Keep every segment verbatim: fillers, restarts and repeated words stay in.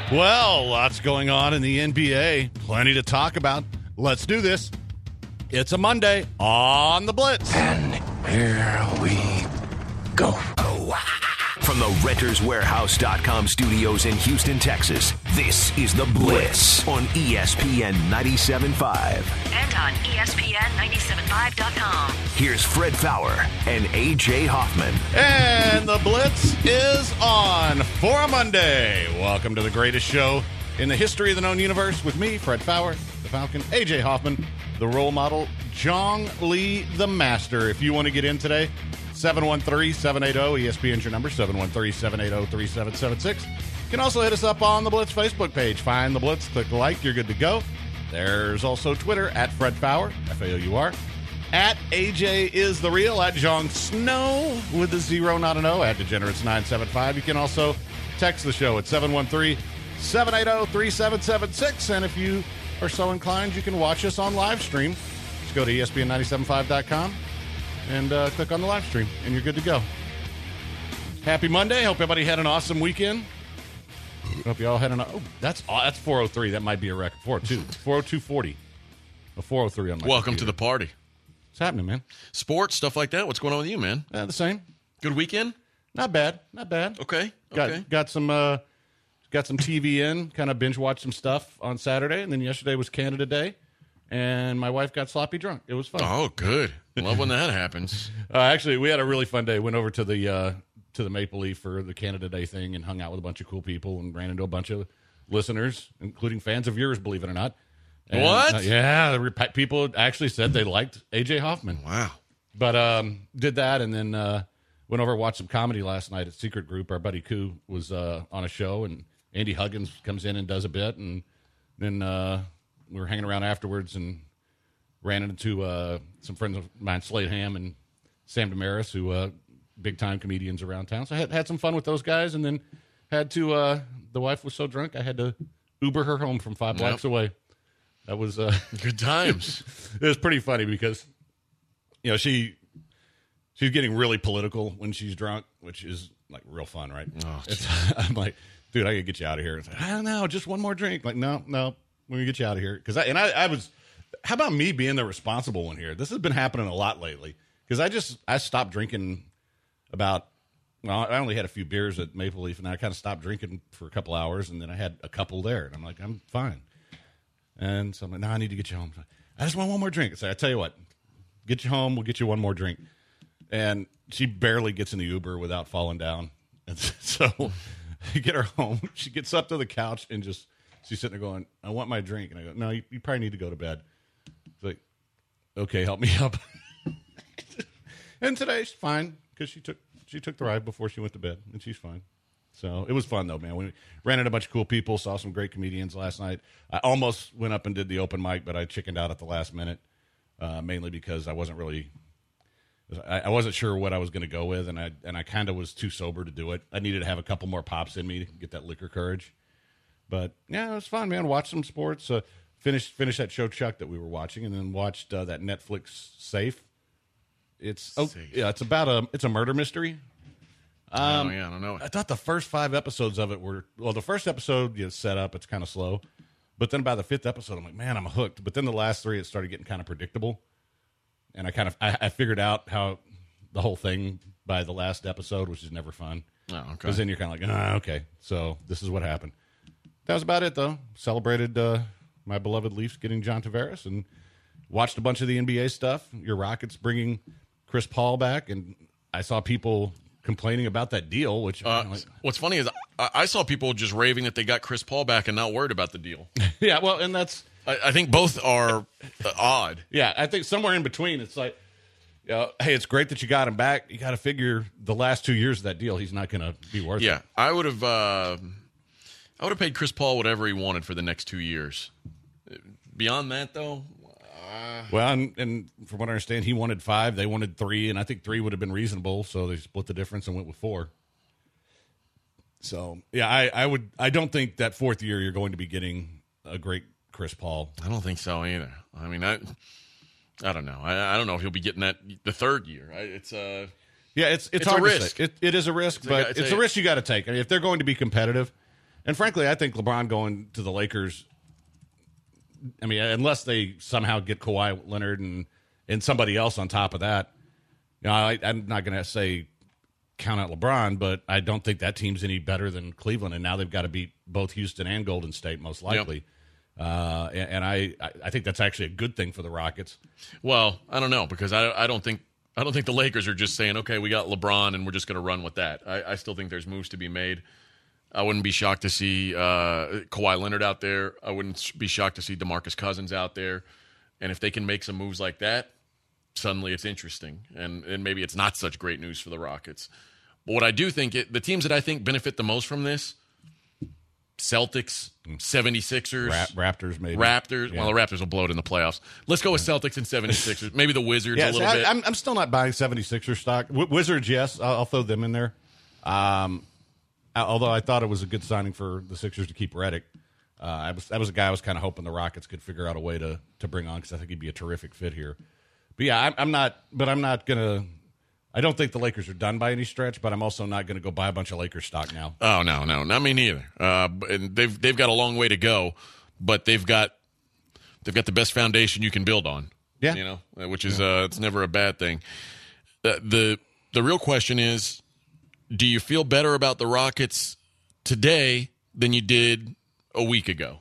Well, lots going on in the N B A. Plenty to talk about. Let's do this. It's a Monday on the Blitz. And here we go. From the Renters Warehouse dot com studios in Houston, Texas, this is The Blitz on E S P N ninety-seven point five. And on E S P N ninety-seven point five dot com. Here's Fred Fowler and A J Hoffman. And The Blitz is on for a Monday. Welcome to the greatest show in the history of the known universe with me, Fred Fowler, the Falcon, A J Hoffman, the role model, Jong Lee, the master. If you want to get in today, seven one three, seven eight zero, E S P N's your number, seven one three, seven eight zero, three seven seven six. You can also hit us up on the Blitz Facebook page. Find the Blitz, click like, you're good to go. There's also Twitter, at Fred Fowler, F A O U R. At A J is the real, at Jong Snow with a zero, not an O, at Degenerates nine seven five. You can also text the show at seven one three, seven eight zero, three seven seven six. And if you are so inclined, you can watch us on live stream. Just go to E S P N ninety-seven point five dot com and uh, click on the live stream, and you're good to go. Happy Monday. Hope everybody had an awesome weekend. Hope you all had an... Oh, that's that's four oh three. That might be a record. four oh two. four oh two forty. A four oh three on my Welcome computer. to the party. What's happening, man? Sports, stuff like that. What's going on with you, man? Uh, the same. Good weekend? Not bad. Not bad. Okay. Got Okay. got some uh, got some T V in. Kind of binge watched some stuff on Saturday, and then yesterday was Canada Day, and my wife got sloppy drunk. It was fun. Oh, good. Love when that happens. Uh, actually, we had a really fun day. Went over to the uh, to the Maple Leaf for the Canada Day thing and hung out with a bunch of cool people and ran into a bunch of listeners, including fans of yours, believe it or not. And, What? Uh, yeah, the rep- people actually said they liked A J Hoffman. Wow. But um, did that and then uh, went over and watched some comedy last night at Secret Group. Our buddy Koo was uh, on a show, and Andy Huggins comes in and does a bit. And then uh, we were hanging around afterwards and ran into uh, some friends of mine, Slade Ham and Sam Damaris, who uh, big-time comedians around town. So I had, had some fun with those guys, and then had to, uh, the wife was so drunk, I had to Uber her home from five blocks Yep. away. That was... Uh, Good times. it was pretty funny because, you know, she she's getting really political when she's drunk, which is, like, real fun, right? Oh, It's, I'm like, dude, I gotta get you out of here. It's like, I don't know, just one more drink. Like, no, no, we're gonna get you out of here. Because I, and I, I was... How about me being the responsible one here? This has been happening a lot lately. Because I just, I stopped drinking about, well, I only had a few beers at Maple Leaf, and I kind of stopped drinking for a couple hours, and then I had a couple there, and I'm like, I'm fine. And so I'm like, no, I need to get you home. I just want one more drink. So I tell you what, get you home, we'll get you one more drink. And she barely gets in the Uber without falling down. And so I get her home. She gets up to the couch and just, she's sitting there going, I want my drink. And I go, no, you, you probably need to go to bed. It's like, okay, help me up. And today she's fine because she took she took the ride before she went to bed, and she's fine. So it was fun though, man. We ran into a bunch of cool people, saw some great comedians last night. I almost went up and did the open mic, but I chickened out at the last minute, uh, mainly because I wasn't really, I, I wasn't sure what I was going to go with, and I and I kind of was too sober to do it. I needed to have a couple more pops in me to get that liquor courage. But yeah, it was fun, man. Watched some sports. Uh, finished finished that show Chuck that we were watching, and then watched uh, that Netflix Safe. It's oh Safe. yeah, it's about a it's a murder mystery. Um, oh, yeah, I don't know. I thought the first five episodes of it were well. The first episode, you know, set up, it's kind of slow, but then by the fifth episode, I'm like, man, I'm hooked. But then the last three, it started getting kind of predictable, and I kind of I, I figured out how the whole thing by the last episode, which is never fun. Oh, okay. Because then you're kind of like, ah, okay, so this is what happened. That was about it, though. Celebrated uh, my beloved Leafs getting John Tavares and watched a bunch of the N B A stuff. Your Rockets bringing Chris Paul back, and I saw people complaining about that deal, which Uh, I'm like, what's funny is I, I saw people just raving that they got Chris Paul back and not worried about the deal. yeah, well, and that's I, I think both are uh, odd. yeah. I think somewhere in between, it's like, you know, hey, it's great that you got him back. You got to figure the last two years of that deal, he's not going to be worth Yeah, it. I would have. Uh, I would have paid Chris Paul whatever he wanted for the next two years. Beyond that, though. Uh, Well, and, and from what I understand, he wanted five, they wanted three, and I think three would have been reasonable, so they split the difference and went with four. So, yeah, I, I would. I don't think that fourth year you're going to be getting a great Chris Paul. I don't think so either. I mean, I, I don't know. I, I don't know if he'll be getting that the third year. I, it's uh, Yeah, it's it's, It's a hard risk. to say. It, it is a risk, It's a- but it's it's a- a risk you got to take. I mean, if they're going to be competitive, And frankly, I think LeBron going to the Lakers, I mean, unless they somehow get Kawhi Leonard and, and somebody else on top of that, you know, I, I'm not going to say count out LeBron, but I don't think that team's any better than Cleveland. And now they've got to beat both Houston and Golden State, most likely. Yep. Uh, and and I, I think that's actually a good thing for the Rockets. Well, I don't know, because I, I don't think I don't think the Lakers are just saying, okay, we got LeBron and we're just going to run with that. I, I still think there's moves to be made. I wouldn't be shocked to see uh, Kawhi Leonard out there. I wouldn't be shocked to see DeMarcus Cousins out there. And if they can make some moves like that, suddenly it's interesting. And, and maybe it's not such great news for the Rockets. But what I do think, it, the teams that I think benefit the most from this, Celtics, seventy-sixers. Ra- Raptors, maybe. Raptors. Yeah. Well, the Raptors will blow it in the playoffs. Let's go with Celtics and seventy-sixers. Maybe the Wizards yeah, a little so I, bit. I'm, I'm still not buying seventy-sixers stock. W- Wizards, yes. I'll, I'll throw them in there. Um, although I thought it was a good signing for the Sixers to keep Redick. Uh, I was, that was a guy I was kind of hoping the Rockets could figure out a way to, to bring on because I think he'd be a terrific fit here. But, yeah, I'm, I'm not – but I'm not going to – I don't think the Lakers are done by any stretch, but I'm also not going to go buy a bunch of Lakers stock now. Oh, no, no, not me neither. Uh, and they've they've got a long way to go, but they've got they've got the best foundation you can build on. Yeah, you know, which is uh, it's never a bad thing. Uh, the The real question is, do you feel better about the Rockets today than you did a week ago?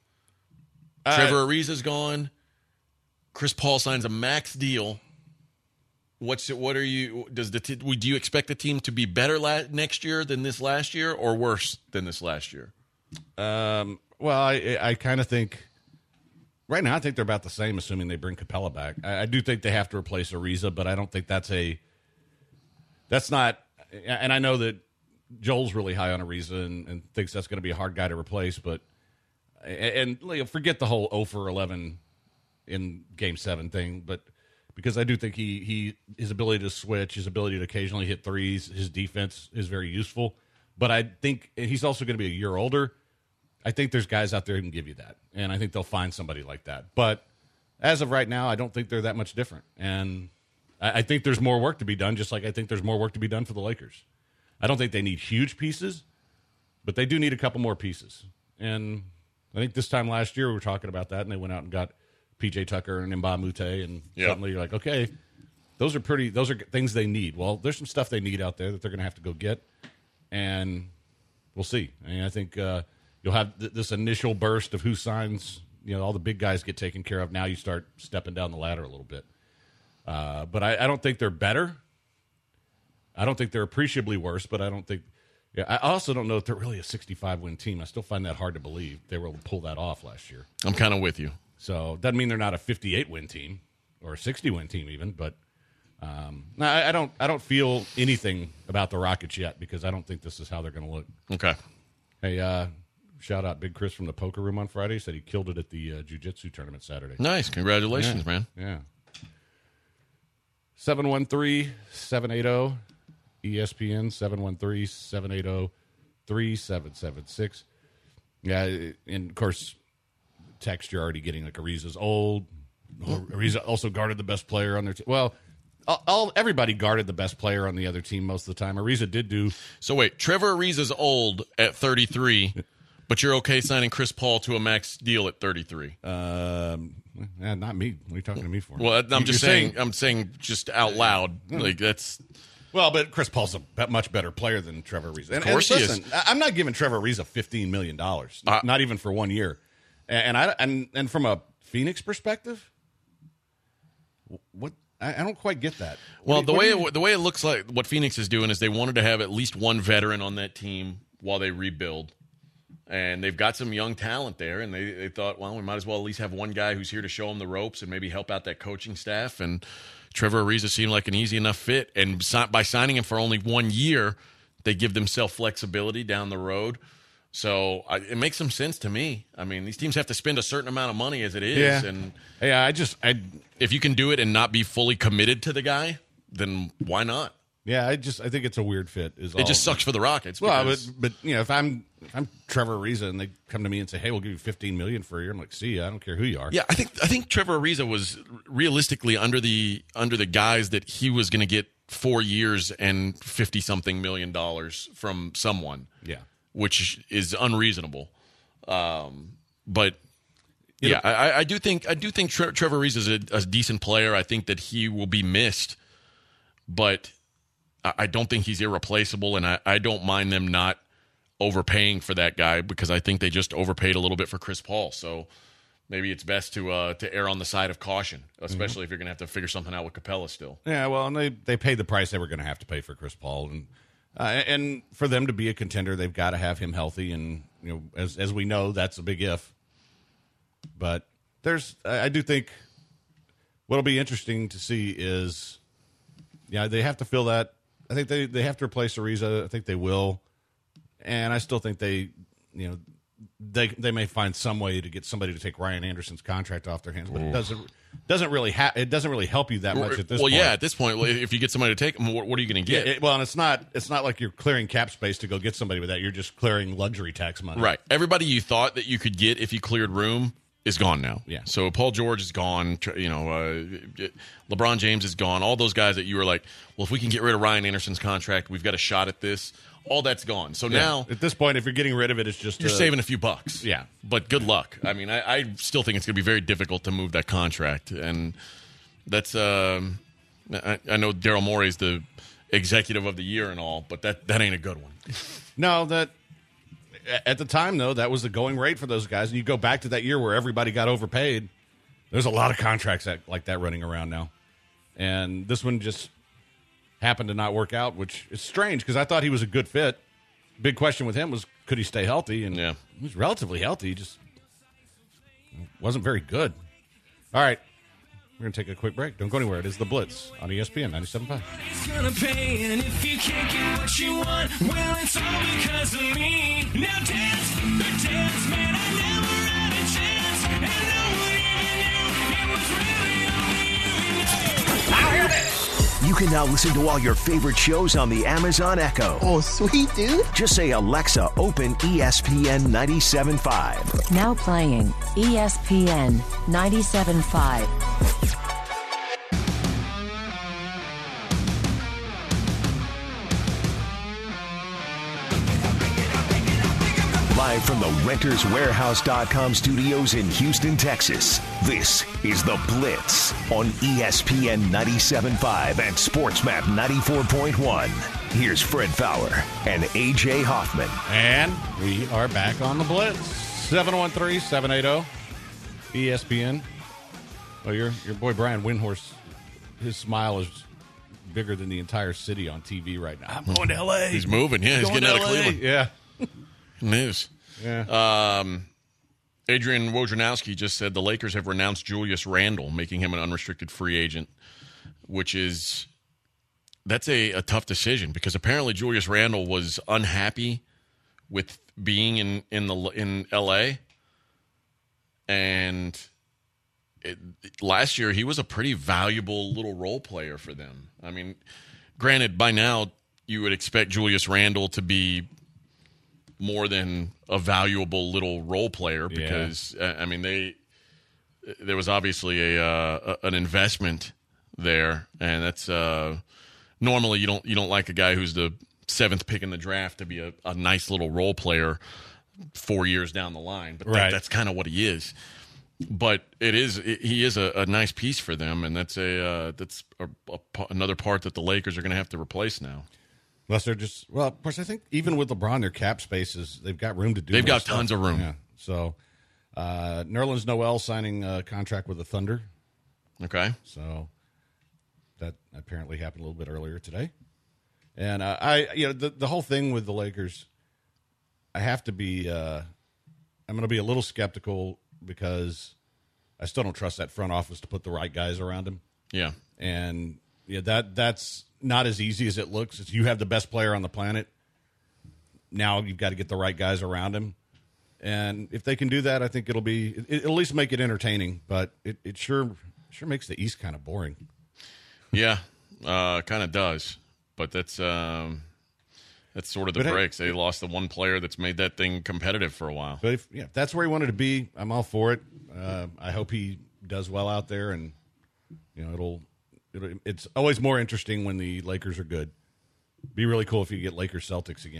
Uh, Trevor Ariza's gone. Chris Paul signs a max deal. What's it, what are you? Does the t- do you expect the team to be better la- next year than this last year, or worse than this last year? Um, well, I I kind of think right now I think they're about the same, assuming they bring Capella back. I, I do think they have to replace Ariza, but I don't think that's a that's not. And I know that Joel's really high on Ariza and, and thinks that's going to be a hard guy to replace, but and, and forget the whole oh for eleven in Game Seven thing, but. Because I do think he, he his ability to switch, his ability to occasionally hit threes, his defense is very useful. But I think and he's also going to be a year older. I think there's guys out there who can give you that. And I think they'll find somebody like that. But as of right now, I don't think they're that much different. And I, I think there's more work to be done, just like I think there's more work to be done for the Lakers. I don't think they need huge pieces, but they do need a couple more pieces. And I think this time last year we were talking about that, and they went out and got P J Tucker and Mbah Moute, and yep. Suddenly you're like, okay, those are pretty. Those are things they need. Well, there's some stuff they need out there that they're going to have to go get, and we'll see. I mean, I think uh, you'll have th- this initial burst of who signs. You know, all the big guys get taken care of. Now you start stepping down the ladder a little bit. Uh, but I, I don't think they're better. I don't think they're appreciably worse, but I don't think. Yeah, I also don't know if they're really a sixty-five win team. I still find that hard to believe they were able to pull that off last year. I'm kind of with you. So doesn't mean they're not a fifty-eight win team or a sixty win team even, but um, no, I, I don't. I don't feel anything about the Rockets yet because I don't think this is how they're going to look. Okay. Hey, uh, shout out Big Chris from the Poker Room on Friday. He said he killed it at the uh, jiu-jitsu tournament Saturday. Nice, congratulations, yeah. man. Yeah. seven one three, seven eight zero E S P N seven one three, seven eight zero, three seven seven six. Yeah, and of course. Text you're already getting like Ariza's old. Ariza also guarded the best player on their team. Well, all, all everybody guarded the best player on the other team most of the time. Ariza did do. So wait, Trevor Ariza's old at thirty-three, but you're okay signing Chris Paul to a max deal at thirty-three. Um, eh, not me. What are you talking to me for? Well, I'm you're just saying, saying. I'm saying just out loud. Like that's. Well, but Chris Paul's a much better player than Trevor Ariza. And, of course and he listen, is. I'm not giving Trevor Ariza fifteen million dollars, uh, not even for one year. And I and and from a Phoenix perspective, what I, I don't quite get that. Well, what, the what way you, it, the way it looks like what Phoenix is doing is they wanted to have at least one veteran on that team while they rebuild, and they've got some young talent there, and they, they thought, well, we might as well at least have one guy who's here to show them the ropes and maybe help out that coaching staff. And Trevor Ariza seemed like an easy enough fit, and by signing him for only one year, they give themselves flexibility down the road. So I, it makes some sense to me. I mean, these teams have to spend a certain amount of money as it is, yeah. and yeah, I just I if you can do it and not be fully committed to the guy, then why not? Yeah, I just I think it's a weird fit. Is it all. just sucks for the Rockets? Well, because... but but you know, if I'm if I'm Trevor Ariza and they come to me and say, "Hey, we'll give you fifteen million for a year," I'm like, "See, ya, I don't care who you are." Yeah, I think I think Trevor Ariza was realistically under the under the guise that he was going to get four years and fifty something million dollars from someone. Yeah. which is unreasonable. Um, but yeah, I, I do think I do think Tre- Trevor Ariza is a, a decent player. I think that he will be missed, but I, I don't think he's irreplaceable, and I, I don't mind them not overpaying for that guy because I think they just overpaid a little bit for Chris Paul. So maybe it's best to uh, to err on the side of caution, especially mm-hmm. if you're going to have to figure something out with Capella still. Yeah, well, and they, they paid the price they were going to have to pay for Chris Paul, and uh, and for them to be a contender, they've got to have him healthy. And you know, as as we know, that's a big if. But there's, I do think, what'll be interesting to see is, yeah, they have to fill that. I think they they have to replace Ariza. I think they will, and I still think they, you know. They they may find some way to get somebody to take Ryan Anderson's contract off their hands, but it doesn't doesn't really ha- it doesn't really help you that much at this well, point. Well, yeah, at this point, if you get somebody to take them, what, what are you going to get? Yeah, it, well, and it's not it's not like you're clearing cap space to go get somebody with that. You're just clearing luxury tax money. Right. Everybody you thought that you could get if you cleared room is gone now. Yeah. So Paul George is gone. You know, uh, LeBron James is gone. All those guys that you were like, well, if we can get rid of Ryan Anderson's contract, we've got a shot at this. All that's gone. So yeah. now, at this point, if you're getting rid of it, it's just you're uh, saving a few bucks. Yeah, but good luck. I mean, I, I still think it's going to be very difficult to move that contract, and that's. Um, I, I know Daryl Morey is the executive of the year and all, but that that ain't a good one. No, that at the time though, that was the going rate for those guys. And you go back to that year where everybody got overpaid. There's a lot of contracts that, like that running around now, and this one just happened to not work out, which is strange because I thought he was a good fit. Big question with him was, could he stay healthy? And yeah. he was relatively healthy. He just wasn't very good. All right. We're going to take a quick break. Don't go anywhere. It is The Blitz on E S P N ninety-seven point five. It's gonna pay, and if you can't get what you want, well, it's all because of me. Now dance, the dance, man, I never had a chance, and no one even knew it was really only you and I. I hear this. You can now listen to all your favorite shows on the Amazon Echo. Oh, sweet, dude. Just say, Alexa, open E S P N ninety-seven point five. Now playing E S P N ninety-seven point five. Live from the Renters Warehouse dot com studios in Houston, Texas, this is The Blitz on E S P N ninety-seven point five and SportsMap ninety-four point one. Here's Fred Fowler and A J Hoffman. And we are back on The Blitz. seven one three, seven eight zero, E S P N. Well, your, your boy Brian Windhorse, his smile is bigger than the entire city on T V right now. I'm going to L A. He's moving. Yeah, he's Going getting out to of L A. Cleveland. Yeah. News. Yeah. Um, Adrian Wojnarowski just said the Lakers have renounced Julius Randle, making him an unrestricted free agent, which is that's a, a tough decision because apparently Julius Randle was unhappy with being in in the in L A, and it, last year he was a pretty valuable little role player for them. I mean, granted, by now you would expect Julius Randle to be more than a valuable little role player because yeah. I mean they there was obviously a, uh, an investment there, and that's uh, normally you don't you don't like a guy who's the seventh pick in the draft to be a, a nice little role player four years down the line, but that, right. that's kind of what he is. But it is it, he is a, a nice piece for them, and that's a uh, that's a, a, another part that the Lakers are going to have to replace now. Unless they're just, well, of course, I think even with LeBron, their cap spaces, they've got room to do They've got stuff. tons of room. Yeah. So, uh, Nerlens Noel signing a contract with the Thunder. Okay. So, that apparently happened a little bit earlier today. And uh, I, you know, the, the whole thing with the Lakers, I have to be, uh, I'm going to be a little skeptical because I still don't trust that front office to put the right guys around him. Yeah. And, yeah, that that's not as easy as it looks. It's you have the best player on the planet. Now you've got to get the right guys around him. And if they can do that, I think it'll be – it'll at least make it entertaining. But it, it sure sure makes the East kind of boring. Yeah, uh, kind of does. But that's um, that's sort of the but breaks. Hey, they lost the one player that's made that thing competitive for a while. But if, yeah, if that's where he wanted to be, I'm all for it. Uh, I hope he does well out there. And, you know, it'll – It's always more interesting when the Lakers are good. Be really cool if you get Lakers Celtics again.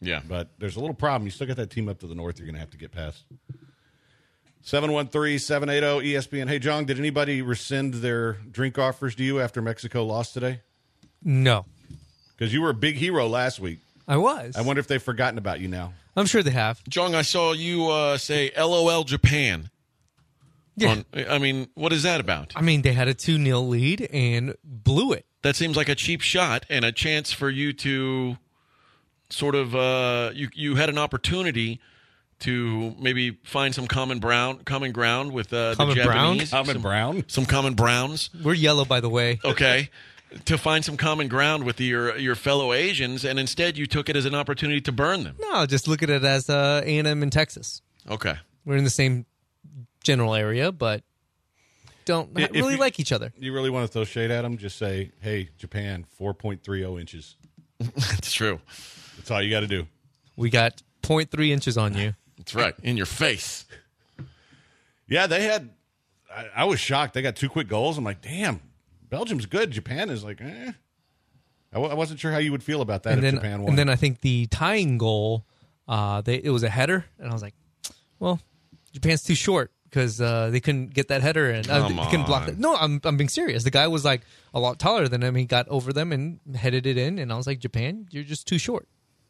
Yeah. But there's a little problem. You still got that team up to the north you're going to have to get past. seven one three, seven eight zero, E S P N. Hey, John, did anybody rescind their drink offers to you after Mexico lost today? No. Because you were a big hero last week. I was. I wonder if they've forgotten about you now. I'm sure they have. Jong, I saw you uh, say LOL Japan. Yeah. On, I mean, what is that about? I mean, they had a two nil lead and blew it. That seems like a cheap shot and a chance for you to sort of uh, you you had an opportunity to maybe find some common brown common ground with uh, the Common brown? Japanese. Common some, brown? Some common browns. We're yellow, by the way. Okay. To find some common ground with your your fellow Asians, and instead you took it as an opportunity to burn them. No, just look at it as uh, A and M in Texas. Okay. We're in the same general area, but don't If really you- like each other. You really want to throw shade at them? Just say, hey, Japan, four point three zero inches. That's true. That's all you got to do. We got zero point three inches on you. That's right. In your face. Yeah, they had – I was shocked. They got two quick goals. I'm like, damn, Belgium's good. Japan is like, eh. I, w- I wasn't sure how you would feel about that And if then, Japan won. and then I think the tying goal, uh, they it was a header, and I was like, well, Japan's too short because uh, they couldn't get that header and uh, Come they couldn't block on. it. No, I'm I'm being serious. The guy was like a lot taller than him. He got over them and headed it in, and I was like, Japan, you're just too short.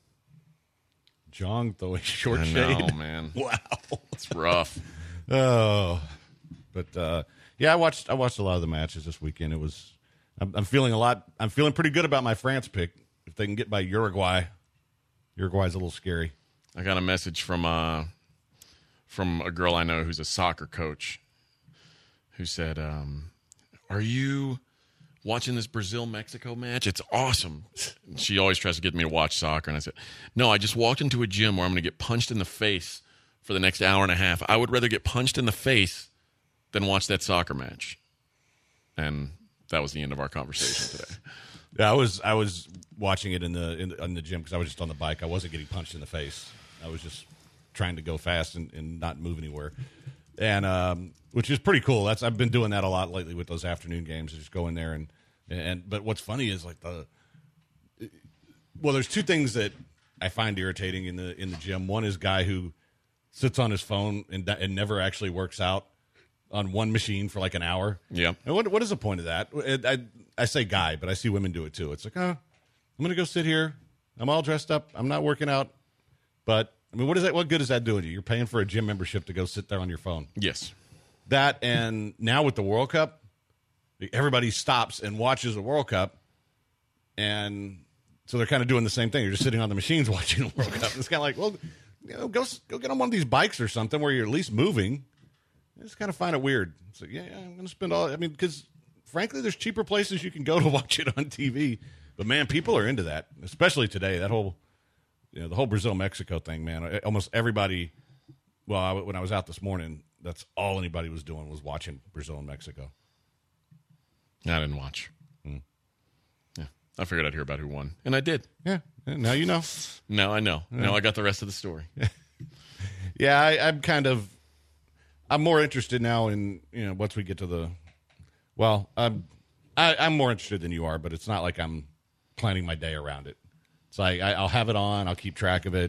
Jong throwing short I shade. know, man. Wow. It's rough. Oh, but uh, yeah, I watched. I watched a lot of the matches this weekend. It was. I'm, I'm feeling a lot. I'm feeling pretty good about my France pick. If they can get by Uruguay, Uruguay's a little scary. I got a message from uh, from a girl I know who's a soccer coach who said, um, are you watching this Brazil-Mexico match? It's awesome. She always tries to get me to watch soccer. And I said, no, I just walked into a gym where I'm going to get punched in the face for the next hour and a half. I would rather get punched in the face than watch that soccer match. And that was the end of our conversation today. Yeah, I was. I was watching it in the in the, in the gym because I was just on the bike. I wasn't getting punched in the face. I was just trying to go fast and, and not move anywhere. And um, which is pretty cool. That's I've been doing that a lot lately with those afternoon games. Just go in there and and. But what's funny is like the. Well, there's two things that I find irritating in the in the gym. One is guy who sits on his phone and and never actually works out on one machine for like an hour. Yeah. And what what is the point of that? I I say guy, but I see women do it too. It's like, oh, I'm going to go sit here. I'm all dressed up. I'm not working out. But I mean, what is that? What good is that doing you? You're paying for a gym membership to go sit there on your phone. Yes. That and now with the World Cup, everybody stops and watches the World Cup, and so they're kind of doing the same thing. You're just sitting on the machines watching the World Cup. It's kind of like, well, you know, go go get on one of these bikes or something where you're at least moving. I just kind of find it weird. It's like, yeah, yeah I'm going to spend all. I mean, because frankly, there's cheaper places you can go to watch it on T V. But man, people are into that, especially today. That whole, you know, the whole Brazil Mexico thing, man. Almost everybody. Well, I, when I was out this morning, that's all anybody was doing was watching Brazil and Mexico. I didn't watch. Hmm. Yeah. I figured I'd hear about who won. And I did. Yeah, now you know. Now I know. Now I got the rest of the story. Yeah, I, I'm kind of. I'm more interested now in, you know, once we get to the. Well, I'm, I, I'm more interested than you are, but it's not like I'm planning my day around it. It's like I, I'll have it on, I'll keep track of it,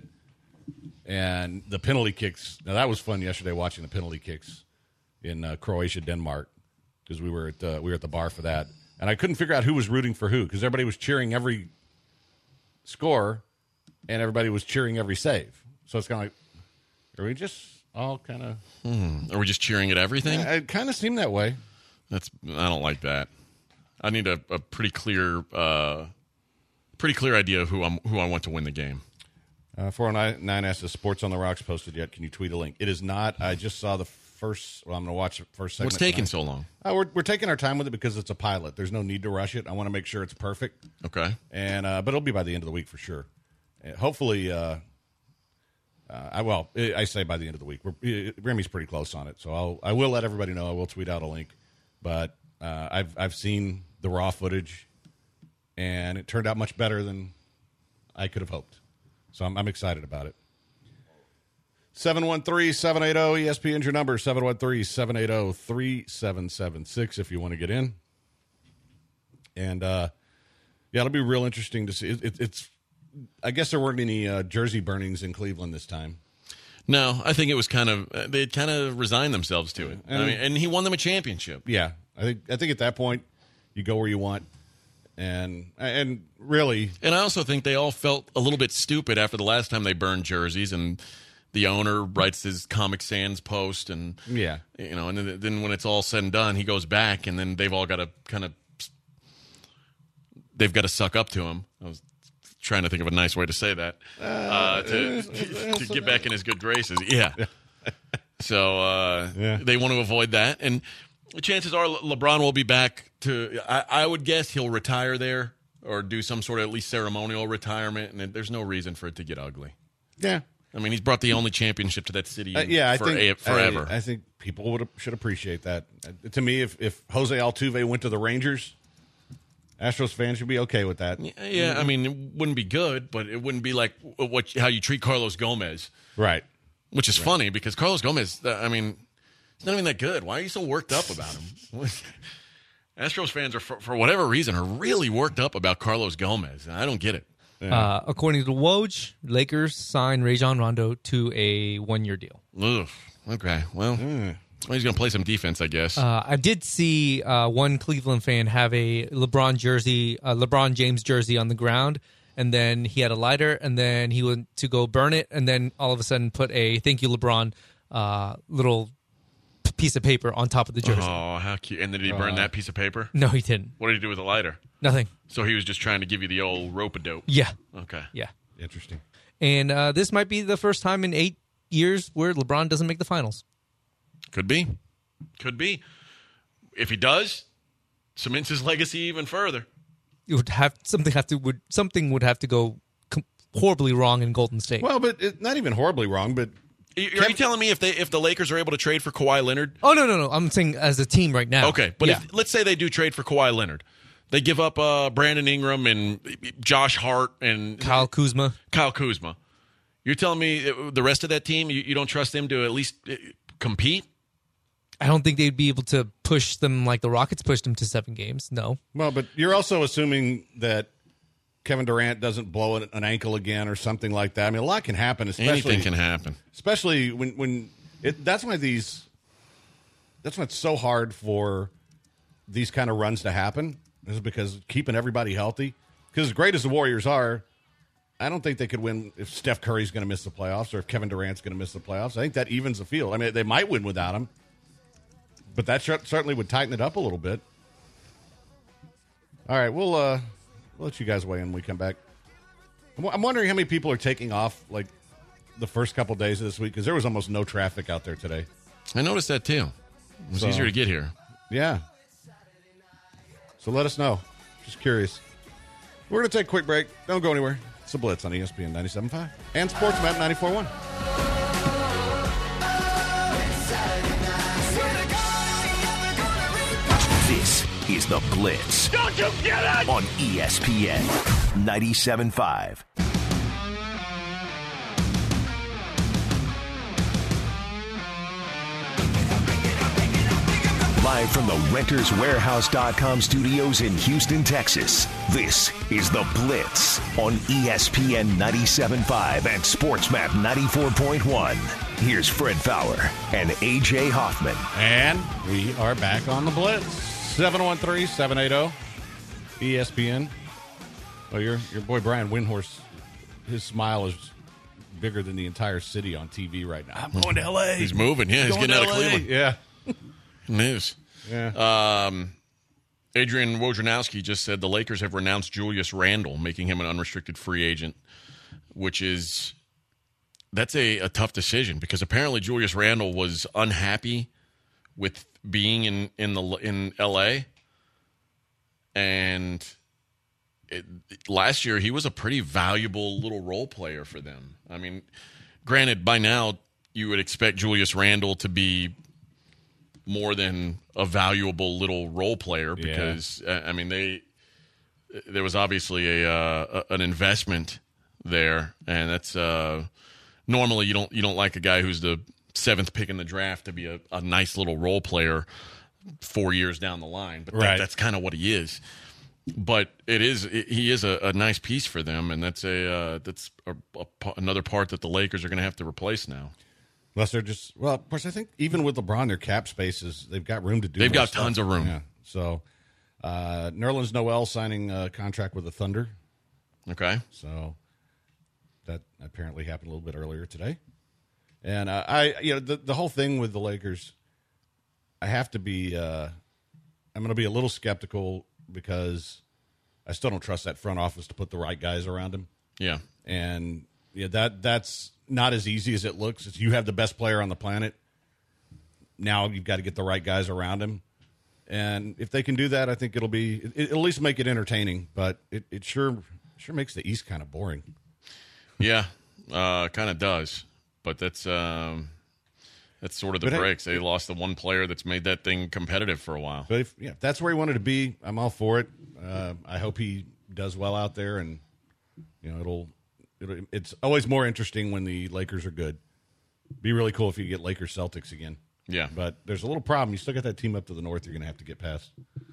and the penalty kicks. Now that was fun yesterday watching the penalty kicks in uh, Croatia, Denmark, because we were at uh, we were at the bar for that, and I couldn't figure out who was rooting for who because everybody was cheering every score, and everybody was cheering every save. So it's kind of like, are we just all kind of? Hmm. Are we just cheering at everything? It kind of seemed that way. That's I don't like that. I need a, a pretty clear, uh, pretty clear idea of who I'm who I want to win the game. Uh, four oh nine asks, is Sports on the Rocks posted yet? Can you tweet a link? It is not. I just saw the first. Well, I'm going to watch the first segment. What's taking tonight. so long? Uh, we're we're taking our time with it because it's a pilot. There's no need to rush it. I want to make sure it's perfect. Okay. And uh, but it'll be by the end of the week for sure. Uh, hopefully, uh, uh, I well, I say by the end of the week. We're, Remy's pretty close on it, so I'll I will let everybody know. I will tweet out a link. But uh, I've I've seen the raw footage, and it turned out much better than I could have hoped. So I'm, I'm excited about it. seven one three, seven eight zero, E S P N's your number, seven one three, seven eight zero, three seven seven six if you want to get in. And, uh, yeah, it'll be real interesting to see. It, it, it's I guess there weren't any uh, jersey burnings in Cleveland this time. No, I think it was kind of uh, they kind of resigned themselves to it. And- I mean, and he won them a championship. Yeah, I think I think at that point you go where you want, and and really, And I also think they all felt a little bit stupid after the last time they burned jerseys, and the owner writes his Comic Sans post, and yeah, you know, and then, then when it's all said and done, he goes back, and then they've all got to kind of they've got to suck up to him. I was trying to think of a nice way to say that uh, to, to get back in his good graces. Yeah. So uh, Yeah. they want to avoid that, and chances are Le- LeBron will be back to. I, I would guess he'll retire there or do some sort of at least ceremonial retirement, and there's no reason for it to get ugly. yeah. I mean, he's brought the only championship to that city Uh, yeah, I for think a, forever. I, I think people would should appreciate that. Uh, to me, if if Jose Altuve went to the Rangers, Astros fans should be okay with that. yeah, yeah, I mean, it wouldn't be good, but it wouldn't be like what how you treat Carlos Gomez, Right. which is funny because Carlos Gomez, uh, I mean, he's not even that good. Why are you so worked up about him? Astros fans are, for, for whatever reason, are really worked up about Carlos Gomez. I don't get it. Uh, according to Woj, Lakers signed Rajon Rondo to a one-year deal. Ugh. Okay, well, well he's going to play some defense, I guess. Uh, I did see uh, one Cleveland fan have a LeBron jersey, uh, LeBron James jersey on the ground, and then he had a lighter, and then he went to go burn it, and then all of a sudden put a "Thank you, LeBron" uh, little p- piece of paper on top of the jersey. Oh, how cute! And then did he burn that piece of paper? No, he didn't. What did he do with the lighter? Nothing. So he was just trying to give you the old rope-a-dope. Yeah, Okay. yeah. Interesting. And uh, this might be the first time in eight years where LeBron doesn't make the finals. Could be. Could be. If he does, cements his legacy even further. It would have something have to would something would have to go com- horribly wrong in Golden State. Well, but it, not even horribly wrong, but Are you telling me if they if the Lakers are able to trade for Kawhi Leonard? oh no no no! I'm saying as a team right now. Okay, but yeah. if, let's say they do trade for Kawhi Leonard. They give up uh, Brandon Ingram and Josh Hart and Kyle Kuzma. Kyle Kuzma. You're telling me the rest of that team, you, you don't trust them to at least uh, compete? I don't think they'd be able to push them like the Rockets pushed them to seven games. No. well, but you're also assuming that Kevin Durant doesn't blow an, an ankle again or something like that. I mean, a lot can happen, especially Anything can happen. especially when when it, that's why these that's why it's so hard for these kind of runs to happen is because keeping everybody healthy. Because as great as the Warriors are, I don't think they could win if Steph Curry's going to miss the playoffs or if Kevin Durant's going to miss the playoffs. I think that evens the field. I mean, they might win without him, but that cer- certainly would tighten it up a little bit. All right, we'll uh, we'll let you guys weigh in when we come back. I'm I'm wondering how many people are taking off like the first couple days of this week because there was almost no traffic out there today. I noticed that too. It was So- easier to get here. Yeah. So let us know. Just curious. We're going to take a quick break. Don't go anywhere. It's the Blitz on E S P N ninety-seven point five and SportsMap ninety-four point one. This is The Blitz. Don't you get it? On E S P N ninety-seven point five. Live from the Renters Warehouse dot com studios in Houston, Texas, this is The Blitz on E S P N ninety-seven point five and SportsMap ninety-four point one. Here's Fred Fowler and A J Hoffman. And we are back on the Blitz. seven one three, seven eight zero E S P N. Well, your your boy Brian Windhorse, his smile is bigger than the entire city on T V right now. I'm going to L A. He's moving. Yeah, he's Going getting to out of L A. Cleveland. Yeah. News. Yeah. Um, Adrian Wojnarowski just said the Lakers have renounced Julius Randle, making him an unrestricted free agent, which is that's a, a tough decision because apparently Julius Randle was unhappy with being in in the in L A, and it, last year he was a pretty valuable little role player for them. I mean, granted, by now you would expect Julius Randle to be more than a valuable little role player because yeah. uh, I mean they there was obviously a, uh, a an investment there, and that's uh, normally you don't you don't like a guy who's the seventh pick in the draft to be a, a nice little role player four years down the line, but that, right. that's kind of what he is. but it is he is a, a nice piece for them, and that's a uh, that's a, a, another part that the Lakers are going to have to replace now. Unless they're just well, of course, I think even with LeBron, their cap spaces, they've got room to do. They've more got stuff. tons of room. Yeah. So, uh, Nerlens Noel signing a contract with the Thunder. Okay. So that apparently happened a little bit earlier today. And uh, I, you know, the the whole thing with the Lakers, I have to be. Uh, I'm going to be a little skeptical because I still don't trust that front office to put the right guys around him. Yeah. And yeah, that that's not as easy as it looks. It's, you have the best player on the planet. Now you've got to get the right guys around him. And if they can do that, I think it'll be it, it'll at least make it entertaining. But it, it sure sure makes the East kind of boring. Yeah, uh, kind of does. But that's um, that's sort of the But I- breaks. They lost the one player that's made that thing competitive for a while. But if, yeah, if that's where he wanted to be, I'm all for it. Uh, I hope he does well out there, and you know it'll, it'll. It's always more interesting when the Lakers are good. Be really cool if you get Lakers Celtics again. Yeah. But there's a little problem. You still got that team up to the north. You're going to have to get past.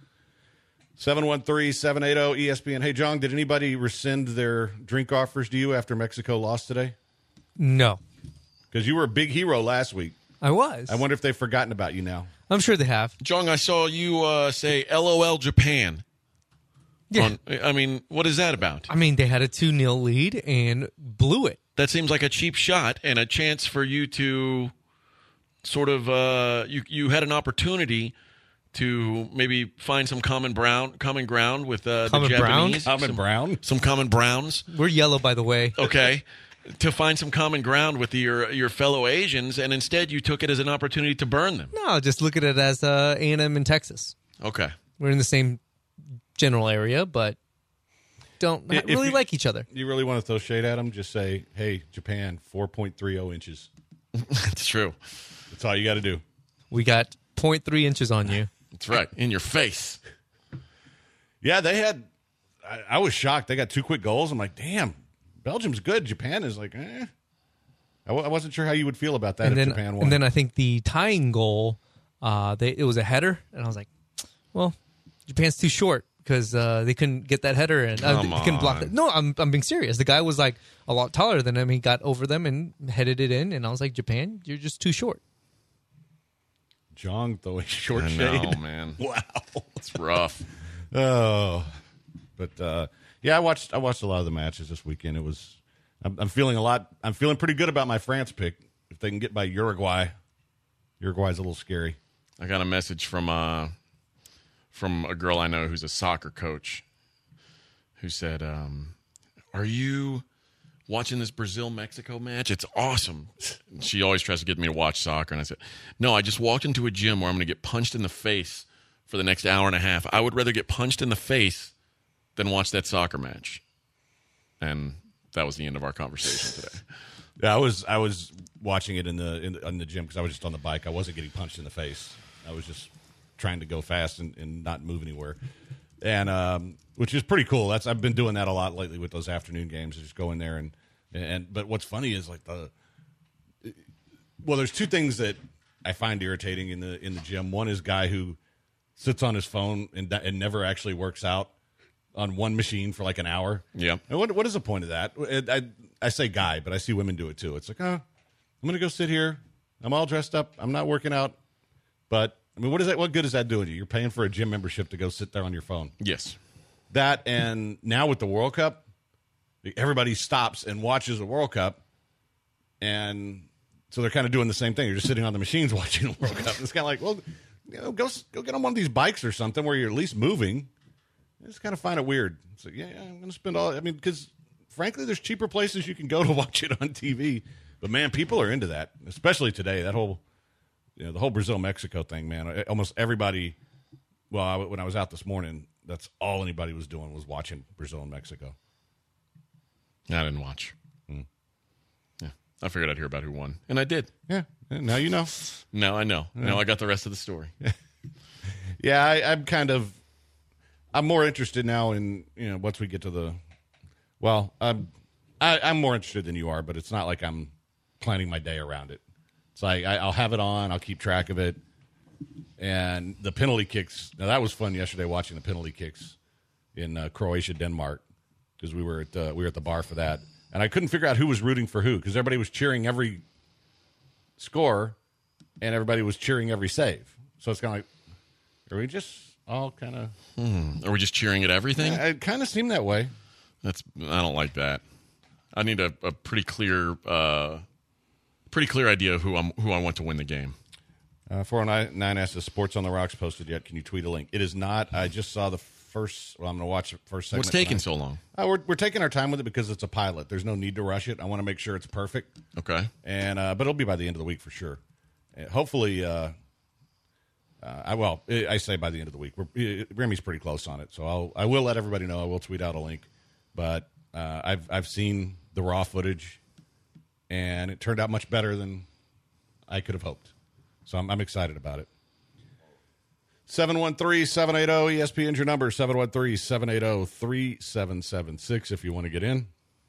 seven one three, seven eight zero, E S P N. Hey, John, did anybody rescind their drink offers to you after Mexico lost today? No, Because you were a big hero last week. I was. I wonder if they've forgotten about you now. I'm sure they have. Jong, I saw you uh, say L O L Japan. Yeah. On, I mean, what is that about? I mean, they had a two nil lead and blew it. That seems like a cheap shot and a chance for you to sort of uh, you you had an opportunity to maybe find some common brown common ground with uh, Common the brown? Japanese. Common some, brown? Some common browns. We're yellow, by the way. Okay. To find some common ground with your your fellow Asians, and instead you took it as an opportunity to burn them. No, just look at it as uh, A and M in Texas. Okay. We're in the same general area, but don't not If really you- like each other. You really want to throw shade at them? Just say, hey, Japan, four point three zero inches. That's true. That's all you got to do. We got zero point three inches on you. That's right. In your face. Yeah, they had. I, I was shocked. They got two quick goals. I'm like, damn, Belgium's good. Japan is like, eh. I, w- I wasn't sure how you would feel about that And if then, Japan won. and then I think the tying goal, uh, they it was a header, and I was like, well, Japan's too short because uh, they couldn't get that header and uh, Come they couldn't block on. it. No, I'm I'm being serious. The guy was like a lot taller than him. He got over them and headed it in, and I was like, Japan, you're just too short. Jong throwing short I shade. know, man. Wow. It's rough. Oh, but uh, yeah, I watched. I watched a lot of the matches this weekend. It was. I'm, I'm feeling a lot. I'm feeling pretty good about my France pick. If they can get by Uruguay, Uruguay's a little scary. I got a message from uh, from a girl I know who's a soccer coach who said, um, "Are you watching this Brazil-Mexico match? It's awesome." She always tries to get me to watch soccer, and I said, "No, I just walked into a gym where I'm going to get punched in the face for the next hour and a half. I would rather get punched in the face than watch that soccer match." And that was the end of our conversation today. Yeah, I was. I was watching it in the in the, in the gym because I was just on the bike. I wasn't getting punched in the face. I was just trying to go fast and, and not move anywhere, and um, which is pretty cool. That's I've been doing that a lot lately with those afternoon games. Just go in there and and. But what's funny is like the. Well, there's two things that I find irritating in the in the gym. One is guy who sits on his phone and and never actually works out on one machine for like an hour. Yeah. And what what is the point of that? I, I I say guy, but I see women do it too. It's like, oh, I'm going to go sit here. I'm all dressed up. I'm not working out. But I mean, what is that? What good is that doing to you? You're paying for a gym membership to go sit there on your phone. Yes. That and now with the World Cup, everybody stops and watches the World Cup, and so they're kind of doing the same thing. You're just sitting on the machines watching the World Cup. It's kind of like, well, you know, go go get on one of these bikes or something where you're at least moving. I just kind of find it weird. It's like, yeah, yeah I'm going to spend all. I mean, because frankly, there's cheaper places you can go to watch it on T V. But man, people are into that, especially today. That whole, you know, the whole Brazil Mexico thing, man. Almost everybody. Well, I, when I was out this morning, that's all anybody was doing was watching Brazil and Mexico. I didn't watch. Hmm. Yeah. I figured I'd hear about who won, and I did. Yeah, now you know. Now I know. Now I got the rest of the story. Yeah, I, I'm kind of. I'm more interested now in, you know, once we get to the. Well, I'm, I, I'm more interested than you are, but it's not like I'm planning my day around it. It's like I, I'll have it on, I'll keep track of it, and the penalty kicks. Now that was fun yesterday watching the penalty kicks. in uh, Croatia, Denmark, because we were at uh, we were at the bar for that, and I couldn't figure out who was rooting for who because everybody was cheering every score, and everybody was cheering every save. So it's kind of like, are we just all kind of? Hmm. Are we just cheering at everything? It kind of seemed that way. That's I don't like that. I need a, a pretty clear, uh, pretty clear idea of who I'm who I want to win the game. Uh, four oh nine asks, is Sports on the Rocks posted yet? Can you tweet a link? It is not. I just saw the first. Well, I'm going to watch the first segment. What's taking tonight. so long? Uh, we're we're taking our time with it because it's a pilot. There's no need to rush it. I want to make sure it's perfect. Okay. And uh, but it'll be by the end of the week for sure. Uh, hopefully, uh, uh, I well, I say by the end of the week. We're, Remy's pretty close on it, so I'll I will let everybody know. I will tweet out a link. But uh, I've I've seen the raw footage, and it turned out much better than I could have hoped. So I'm, I'm excited about it. seven one three, seven eight zero, E S P N's your number, seven one three, seven eight zero, three seven seven six if you want to get in.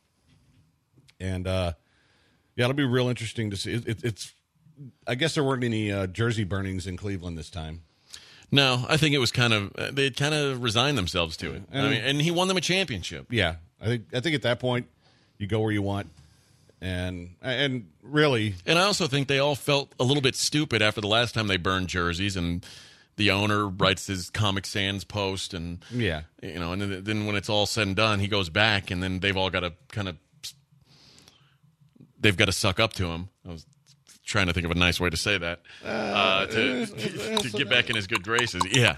And, uh, yeah, it'll be real interesting to see. It, it, it's, I guess there weren't any uh, jersey burnings in Cleveland this time. No, I think it was kind of, they kind of resigned themselves to it. And, I mean, and he won them a championship. Yeah, I think I think at that point, you go where you want. And and really, and I also think they all felt a little bit stupid after the last time they burned jerseys, and the owner writes his Comic Sans post, and yeah, you know, and then, then when it's all said and done, he goes back, and then they've all got to kind of they've got to suck up to him. I was trying to think of a nice way to say that uh, uh, to, to get back in his good graces. Yeah.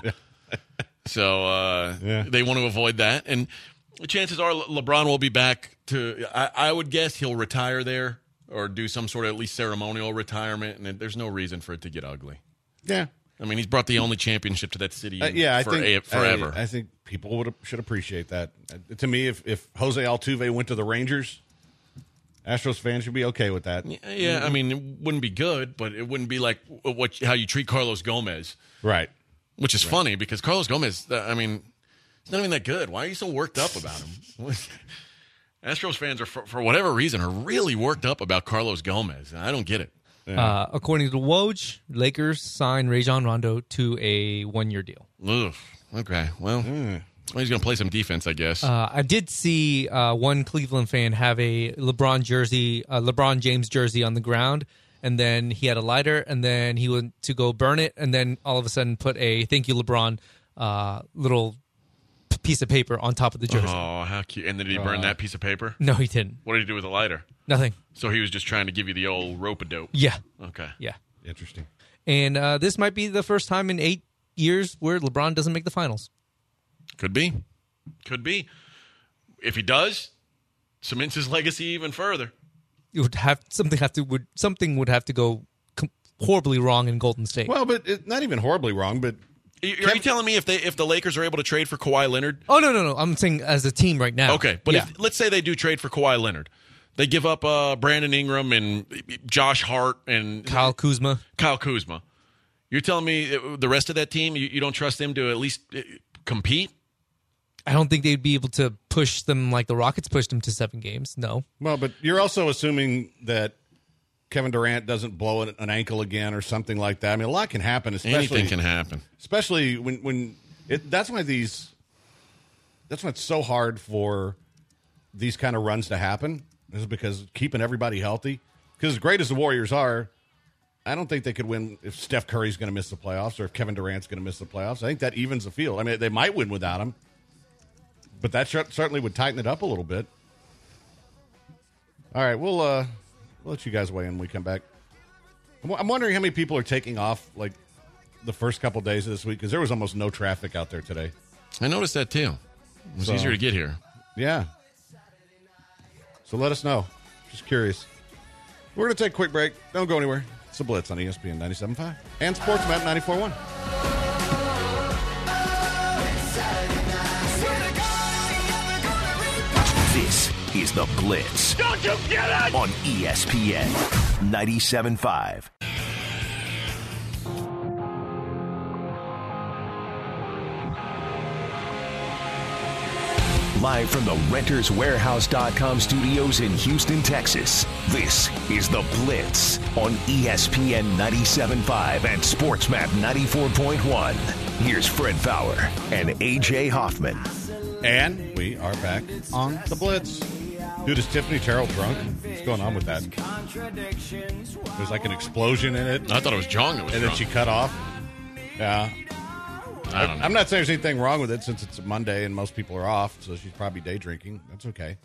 So uh, yeah. they want to avoid that, and chances are Le- LeBron will be back. To I, I would guess he'll retire there or do some sort of at least ceremonial retirement, and there's no reason for it to get ugly. Yeah, I mean he's brought the only championship to that city. Uh, yeah, I for think a, forever. I, I think people would should appreciate that. Uh, to me, if if Jose Altuve went to the Rangers, Astros fans should be okay with that. Yeah, yeah, I mean it wouldn't be good, but it wouldn't be like what how you treat Carlos Gomez, right? Which is right. funny because Carlos Gomez, I mean, he's not even that good. Why are you so worked up about him? Astros fans are, for, for whatever reason, are really worked up about Carlos Gomez. I don't get it. Yeah. Uh, according to Woj, Lakers signed Rajon Rondo to a one-year deal. Ugh. Okay, well, mm. well he's going to play some defense, I guess. Uh, I did see uh, one Cleveland fan have a LeBron jersey, uh, LeBron James jersey on the ground, and then he had a lighter, and then he went to go burn it, and then all of a sudden put a "Thank you, LeBron" uh, little piece of paper on top of the jersey. Oh, how cute. And then did he burn uh, that piece of paper? No, he didn't. What did he do with the lighter? Nothing. So he was just trying to give you the old rope-a-dope. Yeah. Okay. Yeah. Interesting. And uh, this might be the first time in eight years where LeBron doesn't make the finals. Could be. Could be. If he does, cements his legacy even further. It would have something have to would something would have to go com- horribly wrong in Golden State. Well, but it, not even horribly wrong, but Are you Kevin, telling me if they if the Lakers are able to trade for Kawhi Leonard? Oh no no no! I'm saying as a team right now. Okay, but yeah. if, let's say they do trade for Kawhi Leonard, they give up uh, Brandon Ingram and Josh Hart and Kyle Kuzma. Kyle Kuzma. You're telling me the rest of that team you, you don't trust them to at least compete? I don't think they'd be able to push them like the Rockets pushed them to seven games. No. Well, but you're also assuming that Kevin Durant doesn't blow an ankle again or something like that. I mean, a lot can happen. Especially, Anything can happen. Especially when when it, that's why these. That's why it's so hard for these kind of runs to happen. Is because keeping everybody healthy. Because as great as the Warriors are, I don't think they could win if Steph Curry's going to miss the playoffs or if Kevin Durant's going to miss the playoffs. I think that evens the field. I mean, they might win without him, but that certainly would tighten it up a little bit. All right, we'll. Uh, We'll let you guys weigh in when we come back. I'm wondering how many people are taking off like the first couple days of this week because there was almost no traffic out there today. I noticed that too. It was so, easier to get here. Yeah. So let us know. Just curious. We're going to take a quick break. Don't go anywhere. It's the Blitz on E S P N ninety-seven point five and SportsMap ninety-four point one. This is the Blitz. Don't you get it? On E S P N ninety-seven point five. Live from the Renters Warehouse dot com studios in Houston, Texas, this is The Blitz on E S P N ninety-seven point five and SportsMap ninety-four point one. Here's Fred Fowler and A J Hoffman. And we are back on the Blitz. Dude, is Tiffany Terrell drunk? What's going on with that? There's like an explosion in it. I thought it was Jong that was And drunk. then she cut off. Yeah. I don't know. I'm not saying there's anything wrong with it since it's a Monday and most people are off, so she's probably day drinking. That's okay.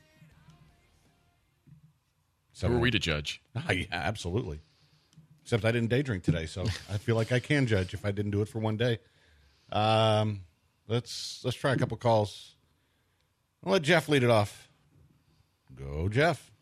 Who are we to judge? Ah, yeah, absolutely. Except I didn't day drink today, so I feel like I can judge if I didn't do it for one day. Um, let's let's try a couple calls. I'll let Jeff lead it off. Go, Jeff.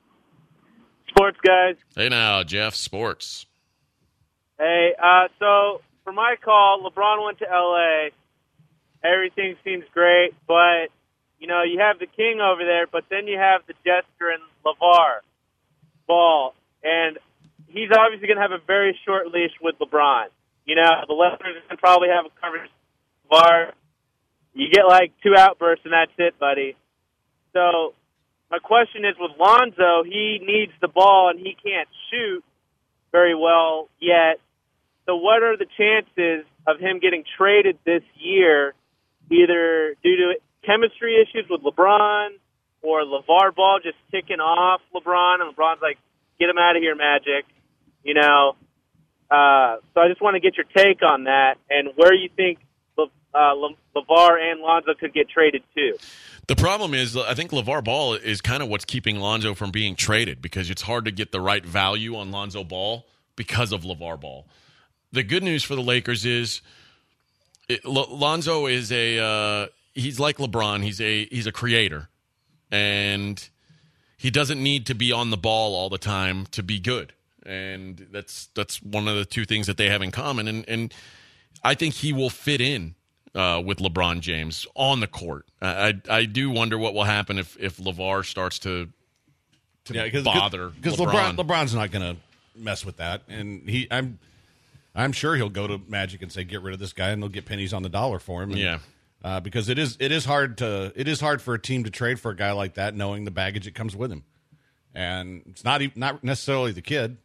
Sports guys. Hey now, Jeff, sports. Hey, uh, so for my call, LeBron went to L A. Everything seems great, but, you know, you have the king over there, but then you have the jester and LeVar Ball. And he's obviously going to have a very short leash with LeBron. You know, the Lakers can probably have a coverage with LeVar. You get like two outbursts and that's it, buddy. So my question is with Lonzo, he needs the ball and he can't shoot very well yet. So what are the chances of him getting traded this year, either due to chemistry issues with LeBron or LeVar Ball just ticking off LeBron, and LeBron's like, get him out of here, Magic, you know? Uh, so I just want to get your take on that and where you think Le, uh, Le, LeVar and Lonzo could get traded to. The problem is, I think LeVar Ball is kind of what's keeping Lonzo from being traded because it's hard to get the right value on Lonzo Ball because of LeVar Ball. The good news for the Lakers is it, L- Lonzo is a uh, he's like LeBron. He's a he's a creator, and he doesn't need to be on the ball all the time to be good. And that's that's one of the two things that they have in common. And and I think he will fit in uh, with LeBron James on the court. I I do wonder what will happen if if LeVar starts to to Yeah, cause, bother because LeBron. LeBron. LeBron's not going to mess with that, and he I'm I'm sure he'll go to Magic and say get rid of this guy, and they'll get pennies on the dollar for him. And, Yeah. uh, because it is it is hard to it is hard for a team to trade for a guy like that, knowing the baggage that comes with him, and it's not even, not necessarily the kid,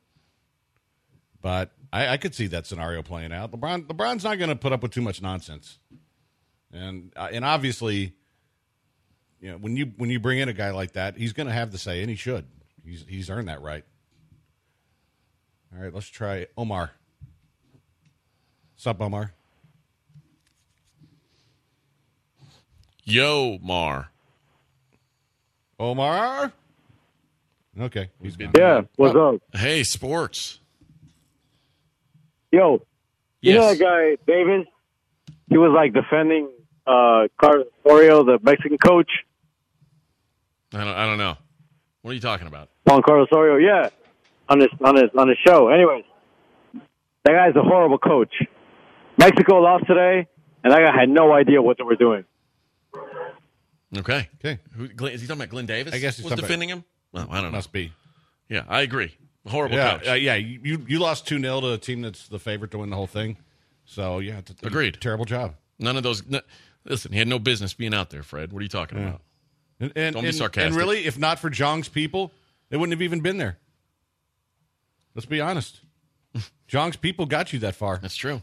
but I, I could see that scenario playing out. LeBron LeBron's not going to put up with too much nonsense, and uh, and obviously, you know, when you when you bring in a guy like that, he's going to have the say, and he should. He's he's earned that right. All right, let's try Omar. What's up, Omar? Yo, Mar. Omar? Okay. He's gone. Yeah, what's up? Hey, sports. Yo, you Yes. know that guy, Davis? He was like defending uh, Carlos Osorio, the Mexican coach. I don't, I don't know. What are you talking about? Juan Carlos Osorio, yeah, on his on his on his show. Anyways, that guy's a horrible coach. Mexico lost today, and that guy had no idea what they were doing. Okay. Okay. Who, Glenn, is he talking about Glenn Davis? I guess he's was talking defending him. Well, I don't know. Must be. Yeah, I agree. Horrible Yeah, coach. uh, yeah. You you lost two nil to a team that's the favorite to win the whole thing. So, yeah. It's a, Agreed. Terrible job. None of those. No, listen, he had no business being out there, Fred. What are you talking about? And, and, Don't be and- sarcastic. And really, if not for Jong's people, they wouldn't have even been there. Let's be honest. Jong's people got you that far. That's true.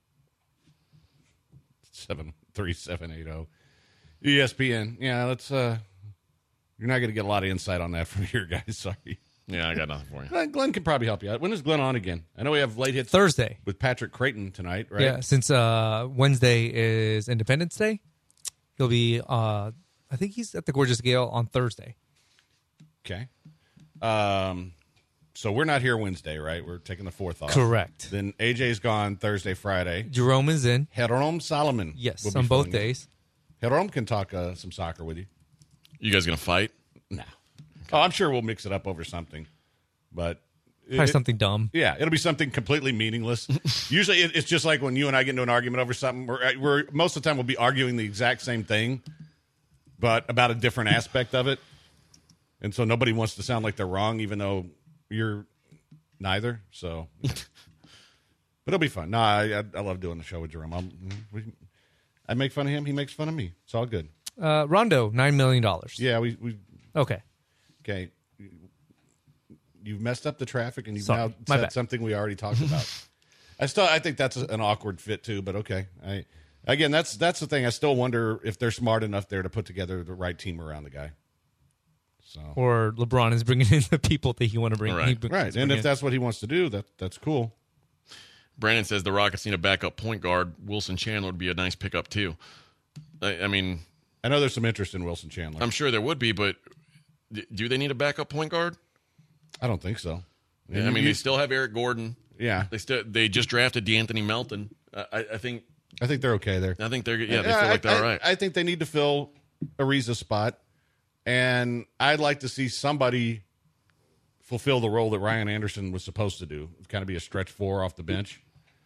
seven three seven eight zero E S P N. Yeah, let's. Uh, you're not going to get a lot of insight on that from here, guys. Sorry. Yeah, I got nothing for you. Glenn, Glenn can probably help you out. When is Glenn on again? I know we have late hits Thursday. with Patrick Creighton tonight, right? Yeah, since uh, Wednesday is Independence Day, he'll be. Uh, I think he's at the Gorgeous Gale on Thursday. Okay. Um, so we're not here Wednesday, right? We're taking the fourth off. Correct. Then A J's gone Thursday, Friday. Jerome is in. Jerome Solomon. Yes, will be on both filling in. days. Jerome can talk uh, some soccer with you. You guys gonna fight? No. Oh, I'm sure we'll mix it up over something, but Probably it- something dumb. Yeah, it'll be something completely meaningless. Usually, it, it's just like when you and I get into an argument over something. We're, we're most of the time we'll be arguing the exact same thing, but about a different aspect of it, and so nobody wants to sound like they're wrong, even though you're neither. So, but it'll be fun. No, I I, I love doing the show with Jerome. I'm, we, I make fun of him. He makes fun of me. It's all good. Uh, Rondo, nine million dollars. Yeah, we we Okay. okay. You've messed up the traffic, and you've Sorry, now my said bad. something we already talked about. I still, I think that's an awkward fit too, but okay. I Again, that's that's the thing. I still wonder if they're smart enough there to put together the right team around the guy. So Or LeBron is bringing in the people that he want to bring. Right. he br- right, bring and if in. that's what he wants to do, that that's cool. Brandon says the Rockets need a backup point guard. Wilson Chandler would be a nice pickup too. I, I mean, I know there's some interest in Wilson Chandler. I'm sure there would be, but d- do they need a backup point guard? I don't think so. Yeah, I mean, they still have Eric Gordon. Yeah, They still they just drafted DeAnthony Melton. Uh, I, I think I think they're okay there. I think they're yeah they Yeah, feel like they're I, all right. I, I think they need to fill Ariza's spot, and I'd like to see somebody fulfill the role that Ryan Anderson was supposed to do, kind of be a stretch four off the bench.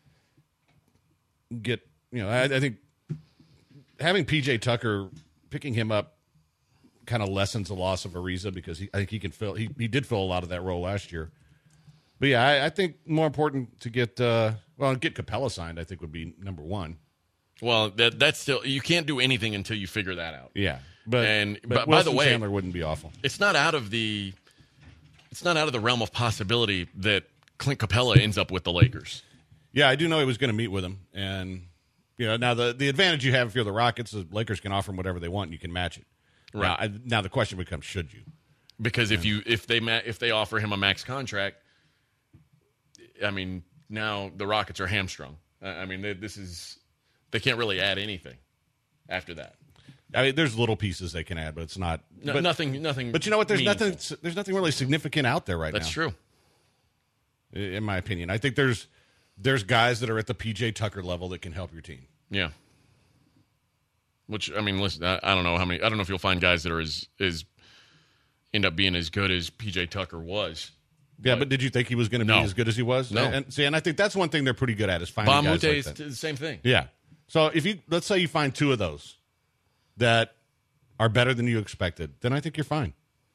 Get you know, I, I think having P J Tucker, picking him up, kind of lessens the loss of Ariza because he, I think he can fill. He he did fill a lot of that role last year. But yeah, I, I think more important to get uh, well get Capella signed. I think would be number one. Well, that that's still you can't do anything until you figure that out. Yeah, but And but but by Wilson the way, Chandler wouldn't be awful. it's not out of the it's not out of the realm of possibility that Clint Capella ends up with the Lakers. Yeah, I do know he was going to meet with him, and you know now the the advantage you have if you're the Rockets is Lakers can offer him whatever they want, and you can match it. Right. Now, I, now the question becomes, should you? Because if you if they ma- if they offer him a max contract, I mean now the Rockets are hamstrung. I I mean they, this is they can't really add anything after that. I mean, there's little pieces they can add, but it's not No, but, nothing nothing. But you know what? There's meaningful. nothing. There's nothing really significant out there right That's now. true. In my opinion, I think there's there's guys that are at the P J Tucker level that can help your team. Yeah. Which I mean, listen, I, I don't know how many. I don't know if you'll find guys that are as as end up being as good as P J Tucker was. Yeah, but did you think he was going to be No. as good as he was? No. And, and see, and I think that's one thing they're pretty good at is finding Bob guys Mute like is that. t- the same thing. Yeah. So if you let's say you find two of those that are better than you expected, then I think you're fine.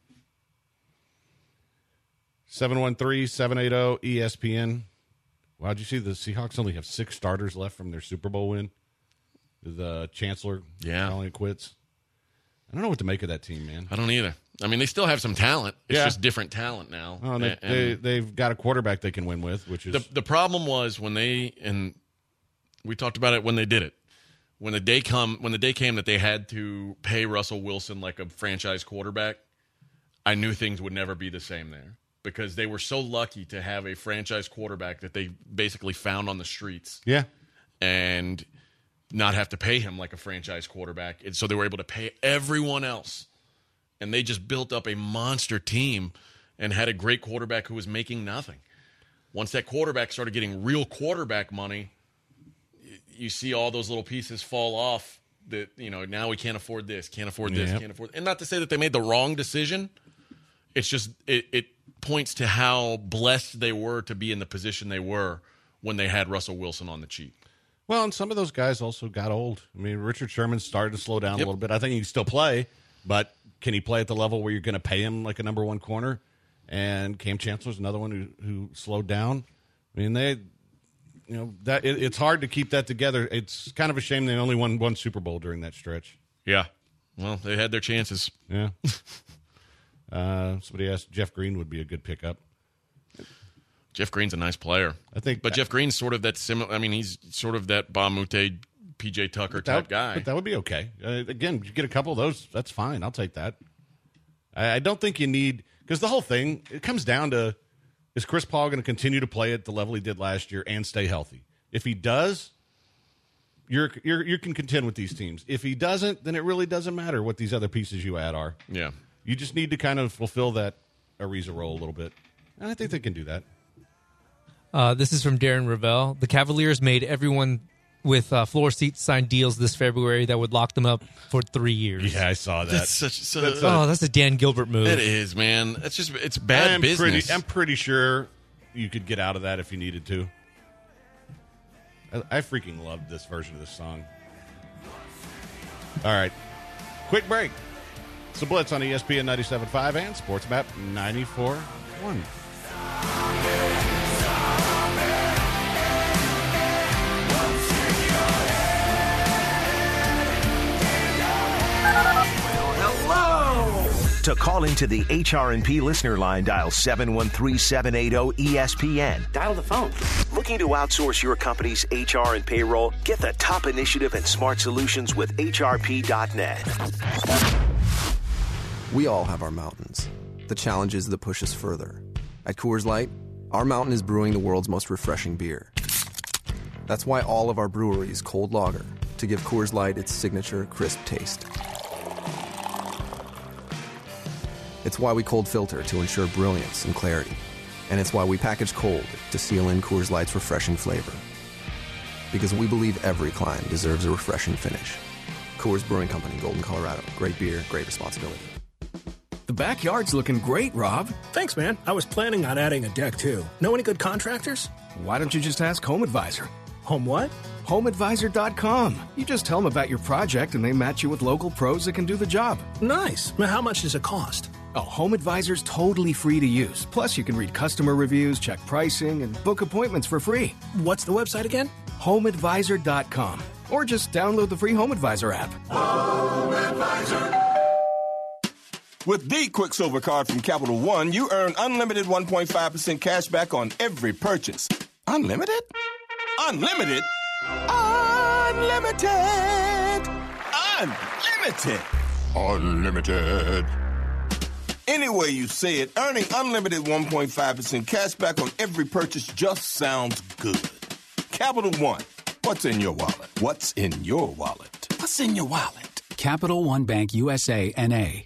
seven one three, seven eight zero, E S P N. Wow, did you see the Seahawks only have six starters left from their Super Bowl win? The Chancellor Yeah. calling it quits. I don't know what to make of that team, man. I don't either. I mean, they still have some talent. It's Yeah. just different talent now. Oh, and they, And- they, they've got a quarterback they can win with, which is The the problem was when they and we talked about it when they did it. When the day come when the day came that they had to pay Russell Wilson like a franchise quarterback, I knew things would never be the same there because they were so lucky to have a franchise quarterback that they basically found on the streets yeah. and not have to pay him like a franchise quarterback. And so they were able to pay everyone else. And they just built up a monster team and had a great quarterback who was making nothing. Once that quarterback started getting real quarterback money, y- you see all those little pieces fall off that, you know, now we can't afford this, can't afford this, Yep. can't afford. And not to say that they made the wrong decision. It's just it, it points to how blessed they were to be in the position they were when they had Russell Wilson on the cheap. Well, and some of those guys also got old. I mean, Richard Sherman started to slow down Yep. a little bit. I think he can still play, but can he play at the level where you're going to pay him like a number one corner? And Cam Chancellor's another one who, who slowed down. I mean, they, you know, that it, it's hard to keep that together. It's kind of a shame they only won one Super Bowl during that stretch. Yeah. Well, they had their chances. Yeah. uh, somebody asked Jeff Green would be a good pickup. Jeff Green's a nice player. I think, But Jeff Green's sort of that similar. I mean, he's sort of that Bob Mute, P J Tucker type that, guy. But that would be okay. Uh, again, you get a couple of those, that's fine. I'll take that. I, I don't think you need because the whole thing it comes down to is Chris Paul going to continue to play at the level he did last year and stay healthy? If he does, you're you're you can contend with these teams. If he doesn't, then it really doesn't matter what these other pieces you add are. Yeah. You just need to kind of fulfill that Ariza role a little bit, and I think they can do that. Uh, this is from Darren Ravel. The Cavaliers made everyone with uh, floor seats sign deals this February that would lock them up for three years. Yeah, I saw that. That's such. So, That's Oh, that's a Dan Gilbert move. it is, man. It's just it's bad I'm business. Pretty, I'm pretty sure you could get out of that if you needed to. I, I freaking loved this version of this song. All right. Quick break. It's the Blitz on E S P N ninety-seven point five and SportsMap ninety-four point one. To call into the H R and P listener line, dial seven one three, seven eight zero, E S P N. Dial the phone. Look Looking to outsource your company's H R and payroll? Get the top initiative and smart solutions with H R P dot net. We all have our mountains, the challenges that push us further. At Coors Light, our mountain is brewing the world's most refreshing beer. That's why all of our breweries cold lager, to give Coors Light its signature crisp taste. It's why we cold filter to ensure brilliance and clarity. And it's why we package cold to seal in Coors Light's refreshing flavor. Because we believe every climb deserves a refreshing finish. Coors Brewing Company, Golden, Colorado. Great beer, great responsibility. The backyard's looking great, Rob. Thanks, man. I was planning on adding a deck, too. Know any good contractors? Why don't you just ask Home Advisor? Home what? home advisor dot com. You just tell them about your project and they match you with local pros that can do the job. Nice. Now, how much does it cost? Oh, Home Advisor's totally free to use. Plus, you can read customer reviews, check pricing, and book appointments for free. What's the website again? home advisor dot com. Or just download the free Home Advisor app. Home Advisor. With the Quicksilver Card from Capital One, you earn unlimited one point five percent cash back on every purchase. Unlimited? Unlimited? Unlimited! Unlimited! Unlimited! Any way you say it, earning unlimited one point five percent cash back on every purchase just sounds good. Capital One. What's in your wallet? What's in your wallet? What's in your wallet? Capital One Bank U S A, N A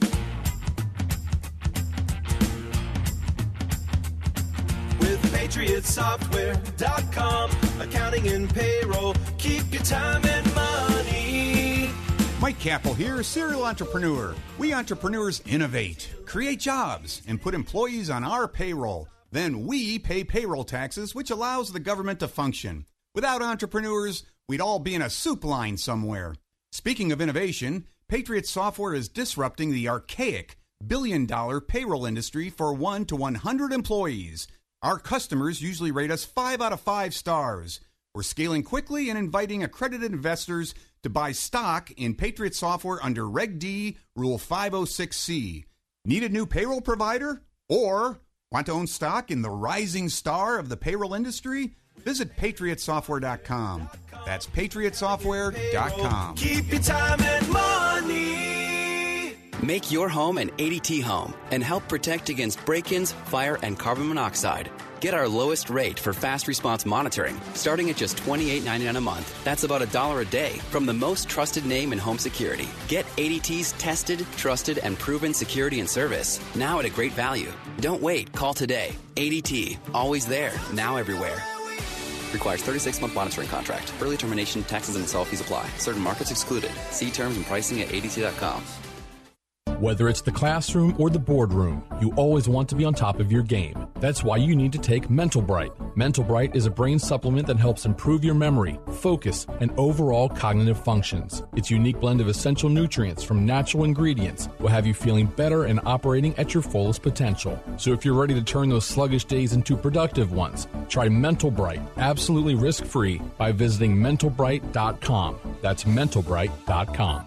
With Patriot Software dot com, accounting and payroll, keep your time and money. Mike Capel here, serial entrepreneur. We entrepreneurs innovate, create jobs, and put employees on our payroll. Then we pay payroll taxes, which allows the government to function. Without entrepreneurs, we'd all be in a soup line somewhere. Speaking of innovation, Patriot Software is disrupting the archaic billion-dollar payroll industry for one to one hundred employees. Our customers usually rate us five out of five stars. We're scaling quickly and inviting accredited investors to buy stock in Patriot Software under Reg D, Rule five oh six C. Need a new payroll provider? Or want to own stock in the rising star of the payroll industry? Visit patriot software dot com. That's patriot software dot com. Keep your time and money. Make your home an A D T home and help protect against break-ins, fire, and carbon monoxide. Get our lowest rate for fast response monitoring, starting at just twenty-eight ninety-nine a month. That's about a dollar a day from the most trusted name in home security. Get A D T's tested, trusted, and proven security and service, now at a great value. Don't wait. Call today. A D T, always there, now everywhere. Requires thirty-six month monitoring contract. Early termination, taxes, and install fees apply. Certain markets excluded. See terms and pricing at A D T dot com. Whether it's the classroom or the boardroom, you always want to be on top of your game. That's why you need to take Mental Bright. Mental Bright is a brain supplement that helps improve your memory, focus, and overall cognitive functions. Its unique blend of essential nutrients from natural ingredients will have you feeling better and operating at your fullest potential. So if you're ready to turn those sluggish days into productive ones, try Mental Bright absolutely risk-free by visiting mental bright dot com. That's mental bright dot com.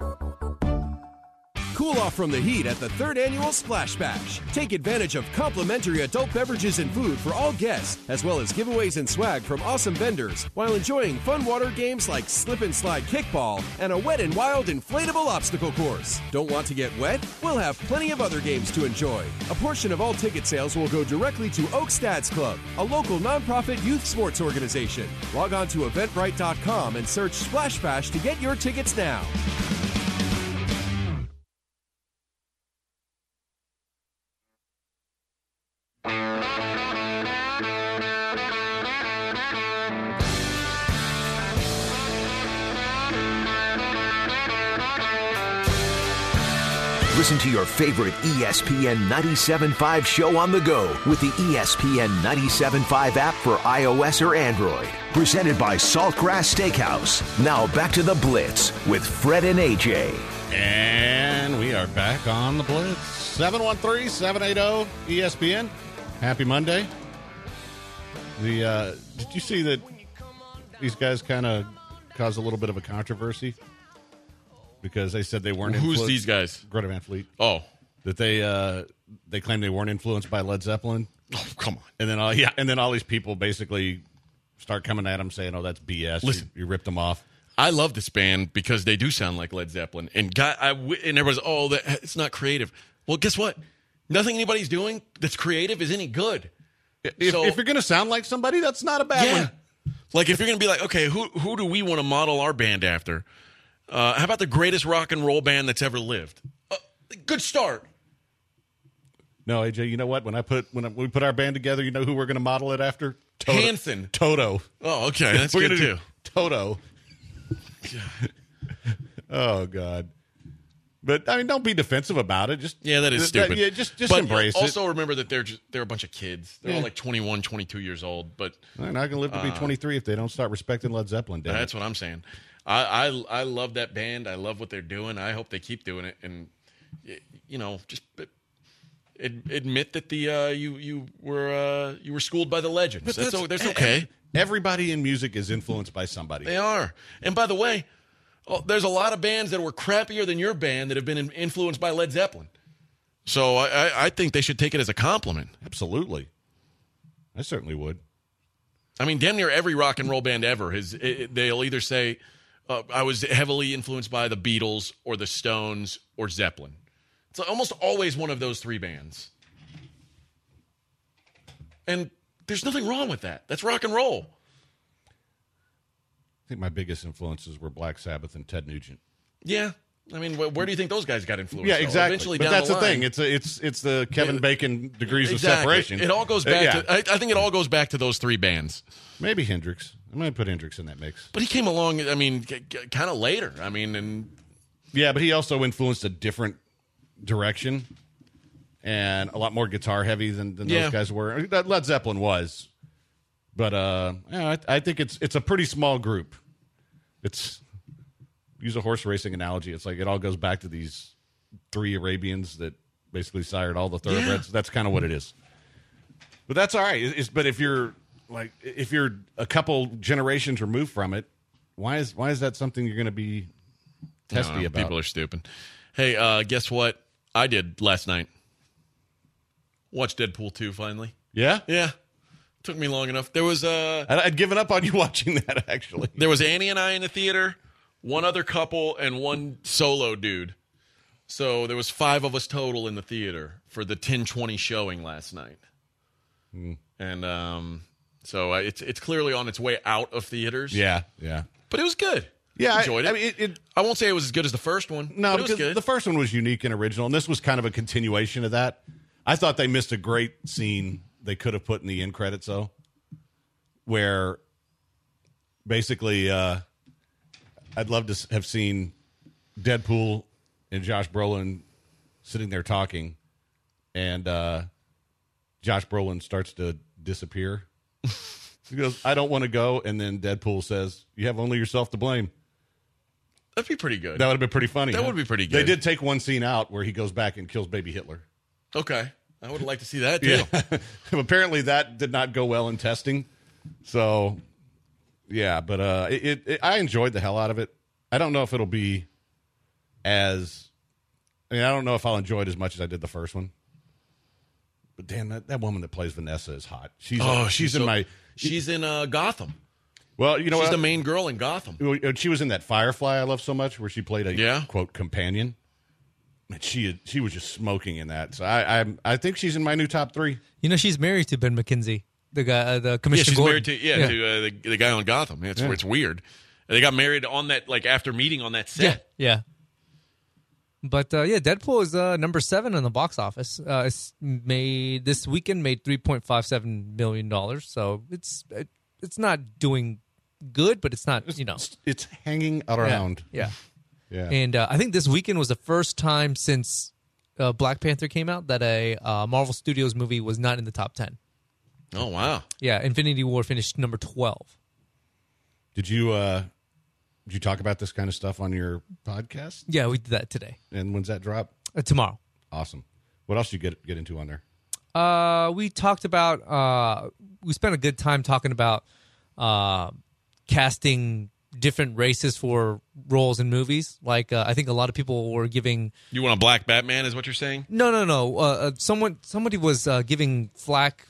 Cool off from the heat at the third annual Splash Bash. Take advantage of complimentary adult beverages and food for all guests, as well as giveaways and swag from awesome vendors, while enjoying fun water games like Slip and Slide Kickball and a Wet and Wild inflatable obstacle course. Don't want to get wet? We'll have plenty of other games to enjoy. A portion of all ticket sales will go directly to Oak Stads Club, a local nonprofit youth sports organization. Log on to eventbrite dot com and search Splash Bash to get your tickets now. Listen to your favorite E S P N ninety-seven point five show on the go with the E S P N ninety-seven point five app for iOS or Android. Presented by Saltgrass Steakhouse. Now back to the Blitz with Fred and A J. And we are back on the Blitz. seven one three, seven eight zero, E S P N. Happy Monday. The uh, did you see that these guys kind of caused a little bit of a controversy? Because they said they weren't Who's influenced. these guys? Greta Van Fleet. Oh. That they uh, they claimed they weren't influenced by Led Zeppelin. Oh, come on. And then all yeah, and then all these people basically start coming at him saying, "Oh, that's B S." Listen. you, you ripped them off. I love this band because they do sound like Led Zeppelin. And God, I, and everyone's, oh, that, it's not creative. Well, guess what? Nothing anybody's doing that's creative is any good. If, so, if you're going to sound like somebody, that's not a bad yeah. one. Like if you're going to be like, okay, who who do we want to model our band after? Uh, how about the greatest rock and roll band that's ever lived? Uh, good start. No, A J, you know what? When I put when I, we put our band together, you know who we're going to model it after? Toto. Hanson. Toto. Oh, okay. That's we're good gonna too. do Toto. Oh God! But I mean, don't be defensive about it. Just yeah, that is th- stupid. That, yeah, just just but embrace also it. Also remember that they're just, they're a bunch of kids. They're Yeah. all like twenty-one, twenty-two years old. But they're not going to live to be uh, twenty-three if they don't start respecting Led Zeppelin. Damn That's it. what I'm saying. I, I I love that band. I love what they're doing. I hope they keep doing it. And you know, just admit that the uh, you you were uh, you were schooled by the legends. But That's, that's, o- that's okay. Everybody in music is influenced by somebody. They are. And by the way, oh, there's a lot of bands that were crappier than your band that have been in, influenced by Led Zeppelin. So I, I, I think they should take it as a compliment. Absolutely. I certainly would. I mean, damn near every rock and roll band ever has. It, it- they'll either say, uh, "I was heavily influenced by the Beatles or the Stones or Zeppelin." It's almost always one of those three bands, and there's nothing wrong with that. That's rock and roll. I think my biggest influences were Black Sabbath and Ted Nugent. Yeah, I mean, wh- where do you think those guys got influenced? Yeah, though? exactly. Eventually, but down that's the, the, line, thing. It's a, it's it's the Kevin Yeah. Bacon degrees Exactly. of separation. It all goes Uh, back yeah. to. I, I think it all goes back to those three bands. Maybe Hendrix. I might put Hendrix in that mix. But he came along. I mean, kind of later. I mean, and Yeah, but he also influenced a different direction and a lot more guitar heavy than, than Yeah. those guys were. That Led Zeppelin was, but uh, yeah, I, I think it's it's a pretty small group. It's use a horse racing analogy. It's like it all goes back to these three Arabians that basically sired all the thoroughbreds. Yeah. That's kind of what it is. But that's all right. It's, but if you're like if you're a couple generations removed from it, why is why is that something you're going to be I don't testy know, about? people are stupid. Hey, uh, guess what I did last night? Watched Deadpool two finally. Yeah? Yeah. Took me long enough. There was uh I'd, I'd given up on you watching that, actually. There was Annie and I in the theater, one other couple, and one solo dude. So there was five of us total in the theater for the ten twenty showing last night. Hmm. And um, so uh, it's it's clearly on its way out of theaters. Yeah, yeah. But it was good. Yeah, I- enjoyed it. I mean, it- it- I won't say it was as good as the first one. No, but it was because good. the first one was unique and original, and this was kind of a continuation of that. I thought they missed a great scene they could have put in the end credits, though, where basically uh, I'd love to s- have seen Deadpool and Josh Brolin sitting there talking, and uh, Josh Brolin starts to disappear. He goes, "I don't want to go," and then Deadpool says, "You have only yourself to blame." That'd be pretty good. That would have been pretty funny. That huh? would be pretty They good. did take one scene out where he goes back and kills baby Hitler. Okay. I would like to see that, too. Yeah. Apparently that did not go well in testing. So, yeah, but uh, it, it, it, I enjoyed the hell out of it. I don't know if it'll be as, I mean, I don't know if I'll enjoy it as much as I did the first one. But damn, that, that woman that plays Vanessa is hot. She's Oh, she's, she's in so- my. She's in uh, Gotham. Well, you know She's what? the main girl in Gotham. She was in that Firefly I love so much, where she played a Yeah. quote companion. Man, she had, she was just smoking in that. So I I I think she's in my new top three. You know, she's married to Ben McKenzie, the guy, uh, the Yeah, commissioner. she's Gordon. married to yeah, to uh, the, the guy on Gotham. It's Yeah. it's weird. They got married on that like after meeting on that set. Yeah, yeah. But uh, yeah, Deadpool is uh, number seven in the box office. Uh, it's made this weekend made three point five seven million dollars. So it's it, it's not doing good, but it's not you know It's, it's hanging around. Yeah, Yeah. And uh, I think this weekend was the first time since uh, Black Panther came out that a uh, Marvel Studios movie was not in the top ten. Oh wow! Yeah, Infinity War finished number twelve. Did you uh did you talk about this kind of stuff on your podcast? Yeah, we did that today. And when's that drop? Uh, tomorrow. Awesome. What else you get get into on there? Uh, we talked about. Uh, we spent a good time talking about uh, casting different races for roles in movies. Like uh, I think a lot of people were giving. You want a black Batman? Is what you're saying? No, no, no. Uh, uh, someone, somebody was uh, giving flack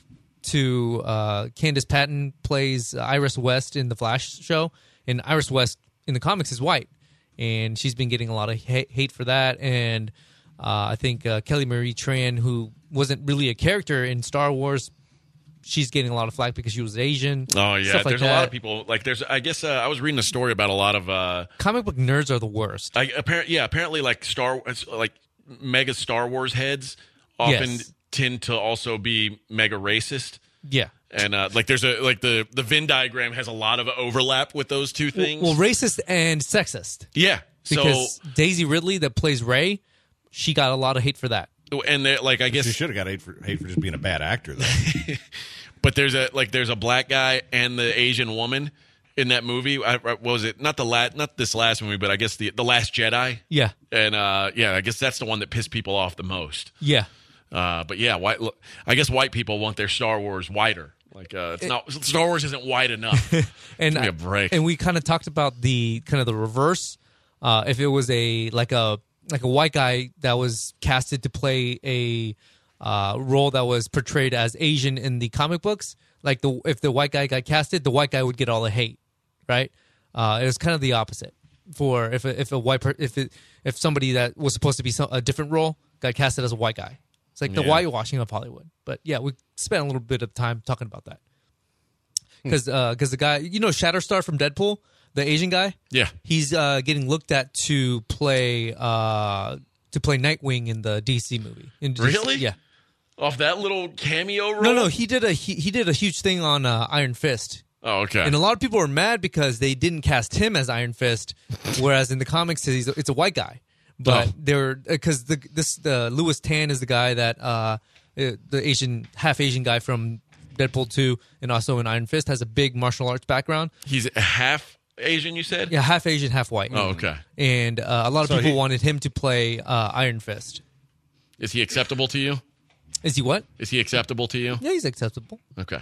to uh, Candace Patton plays Iris West in the Flash show, and Iris West in the comics is white, and she's been getting a lot of ha- hate for that. And uh, I think uh, Kelly Marie Tran, who wasn't really a character in Star Wars, she's getting a lot of flack because she was Asian. Oh yeah, stuff like there's that. a lot of people like there's. I guess uh, I was reading a story about a lot of uh, comic book nerds are the worst. I, apparently, yeah, apparently like Star like mega Star Wars heads often Yes. tend to also be mega racist. Yeah. And uh, like there's a like the the Venn diagram has a lot of overlap with those two things. Well, racist and sexist. Yeah, so Because Daisy Ridley, that plays Rey, she got a lot of hate for that. and they're, like I guess She should have got hate for, hate for just being a bad actor, though. but there's a like there's a black guy and the Asian woman in that movie. I, I- what was it? Not the la- not this last movie, but I guess the the Last Jedi. Yeah. And uh, yeah, I guess that's the one that pissed people off the most. Yeah. Uh, but yeah, white. look, I guess white people want their Star Wars whiter. Like uh, it's not Star Wars isn't white enough. and Give me a break. And we kind of talked about the kind of the reverse. Uh, if it was a like a like a white guy that was casted to play a uh, role that was portrayed as Asian in the comic books, like the if the white guy got casted, the white guy would get all the hate, right? Uh, it was kind of the opposite for if a, if a white per, if it, if somebody that was supposed to be some, a different role got casted as a white guy. It's like the Yeah. whitewashing of Hollywood. But yeah, we spent a little bit of time talking about that. Because because the guy, you know, Shatterstar from Deadpool, the Asian guy, Yeah. he's uh, getting looked at to play uh, to play Nightwing in the D C movie. In D C, Really? Yeah. Off that little cameo role? No, no, he did a he, he did a huge thing on uh, Iron Fist. Oh, okay. And a lot of people were mad because they didn't cast him as Iron Fist, whereas in the comics he's it's a white guy. But Oh. they're because the this the Louis Tan is the guy that uh, the Asian half Asian guy from Deadpool two and also in Iron Fist has a big martial arts background. He's half Asian, you said? Yeah, half Asian, half white. Oh, okay. And uh, a lot of So people he- wanted him to play uh, Iron Fist. Is he acceptable to you? Is he what? Is he acceptable to you? Yeah, he's acceptable. Okay.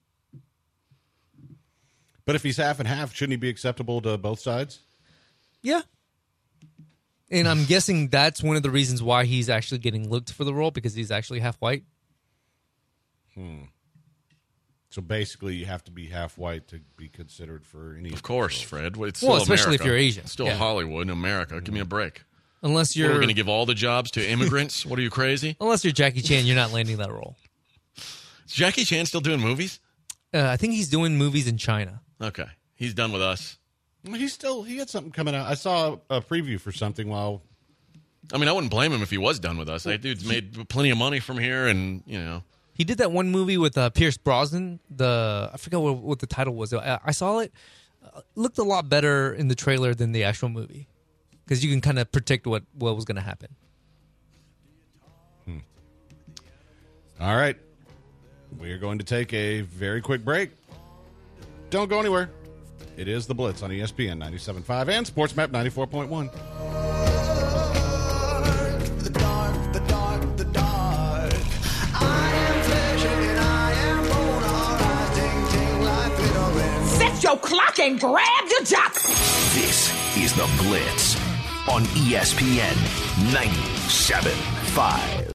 But if he's half and half, shouldn't he be acceptable to both sides? Yeah. And I'm guessing that's one of the reasons why he's actually getting looked for the role because he's actually half white. Hmm. So basically, you have to be half white to be considered for any. Of course, Fred. It's Well, still especially if America. you're Asian. It's still Yeah. Hollywood in America. Give me a break. Unless What, you're we're going to give all the jobs to immigrants? What are you, crazy? unless you're Jackie Chan, you're not landing that role. Is Jackie Chan still doing movies? Uh, I think he's doing movies in China. Okay. He's done with us. Well, he's still he had something coming out. I saw a preview for something while. I mean, I wouldn't blame him if he was done with us. That dude's made plenty of money from here, and, you know. He did that one movie with uh, Pierce Brosnan. The I forgot what, what the title was. I, I saw it. Uh, looked a lot better in the trailer than the actual movie because you can kind of predict what, what was going to happen. Hmm. All right. We are going to take a very quick break. Don't go anywhere. It is The Blitz on E S P N ninety-seven point five and SportsMap ninety-four point one. The dark, the dark, the dark. I am flesh and I am bone. Alright, ting, ting, like glitter and Set your clock and grab your jock. This is The Blitz on E S P N ninety-seven point five.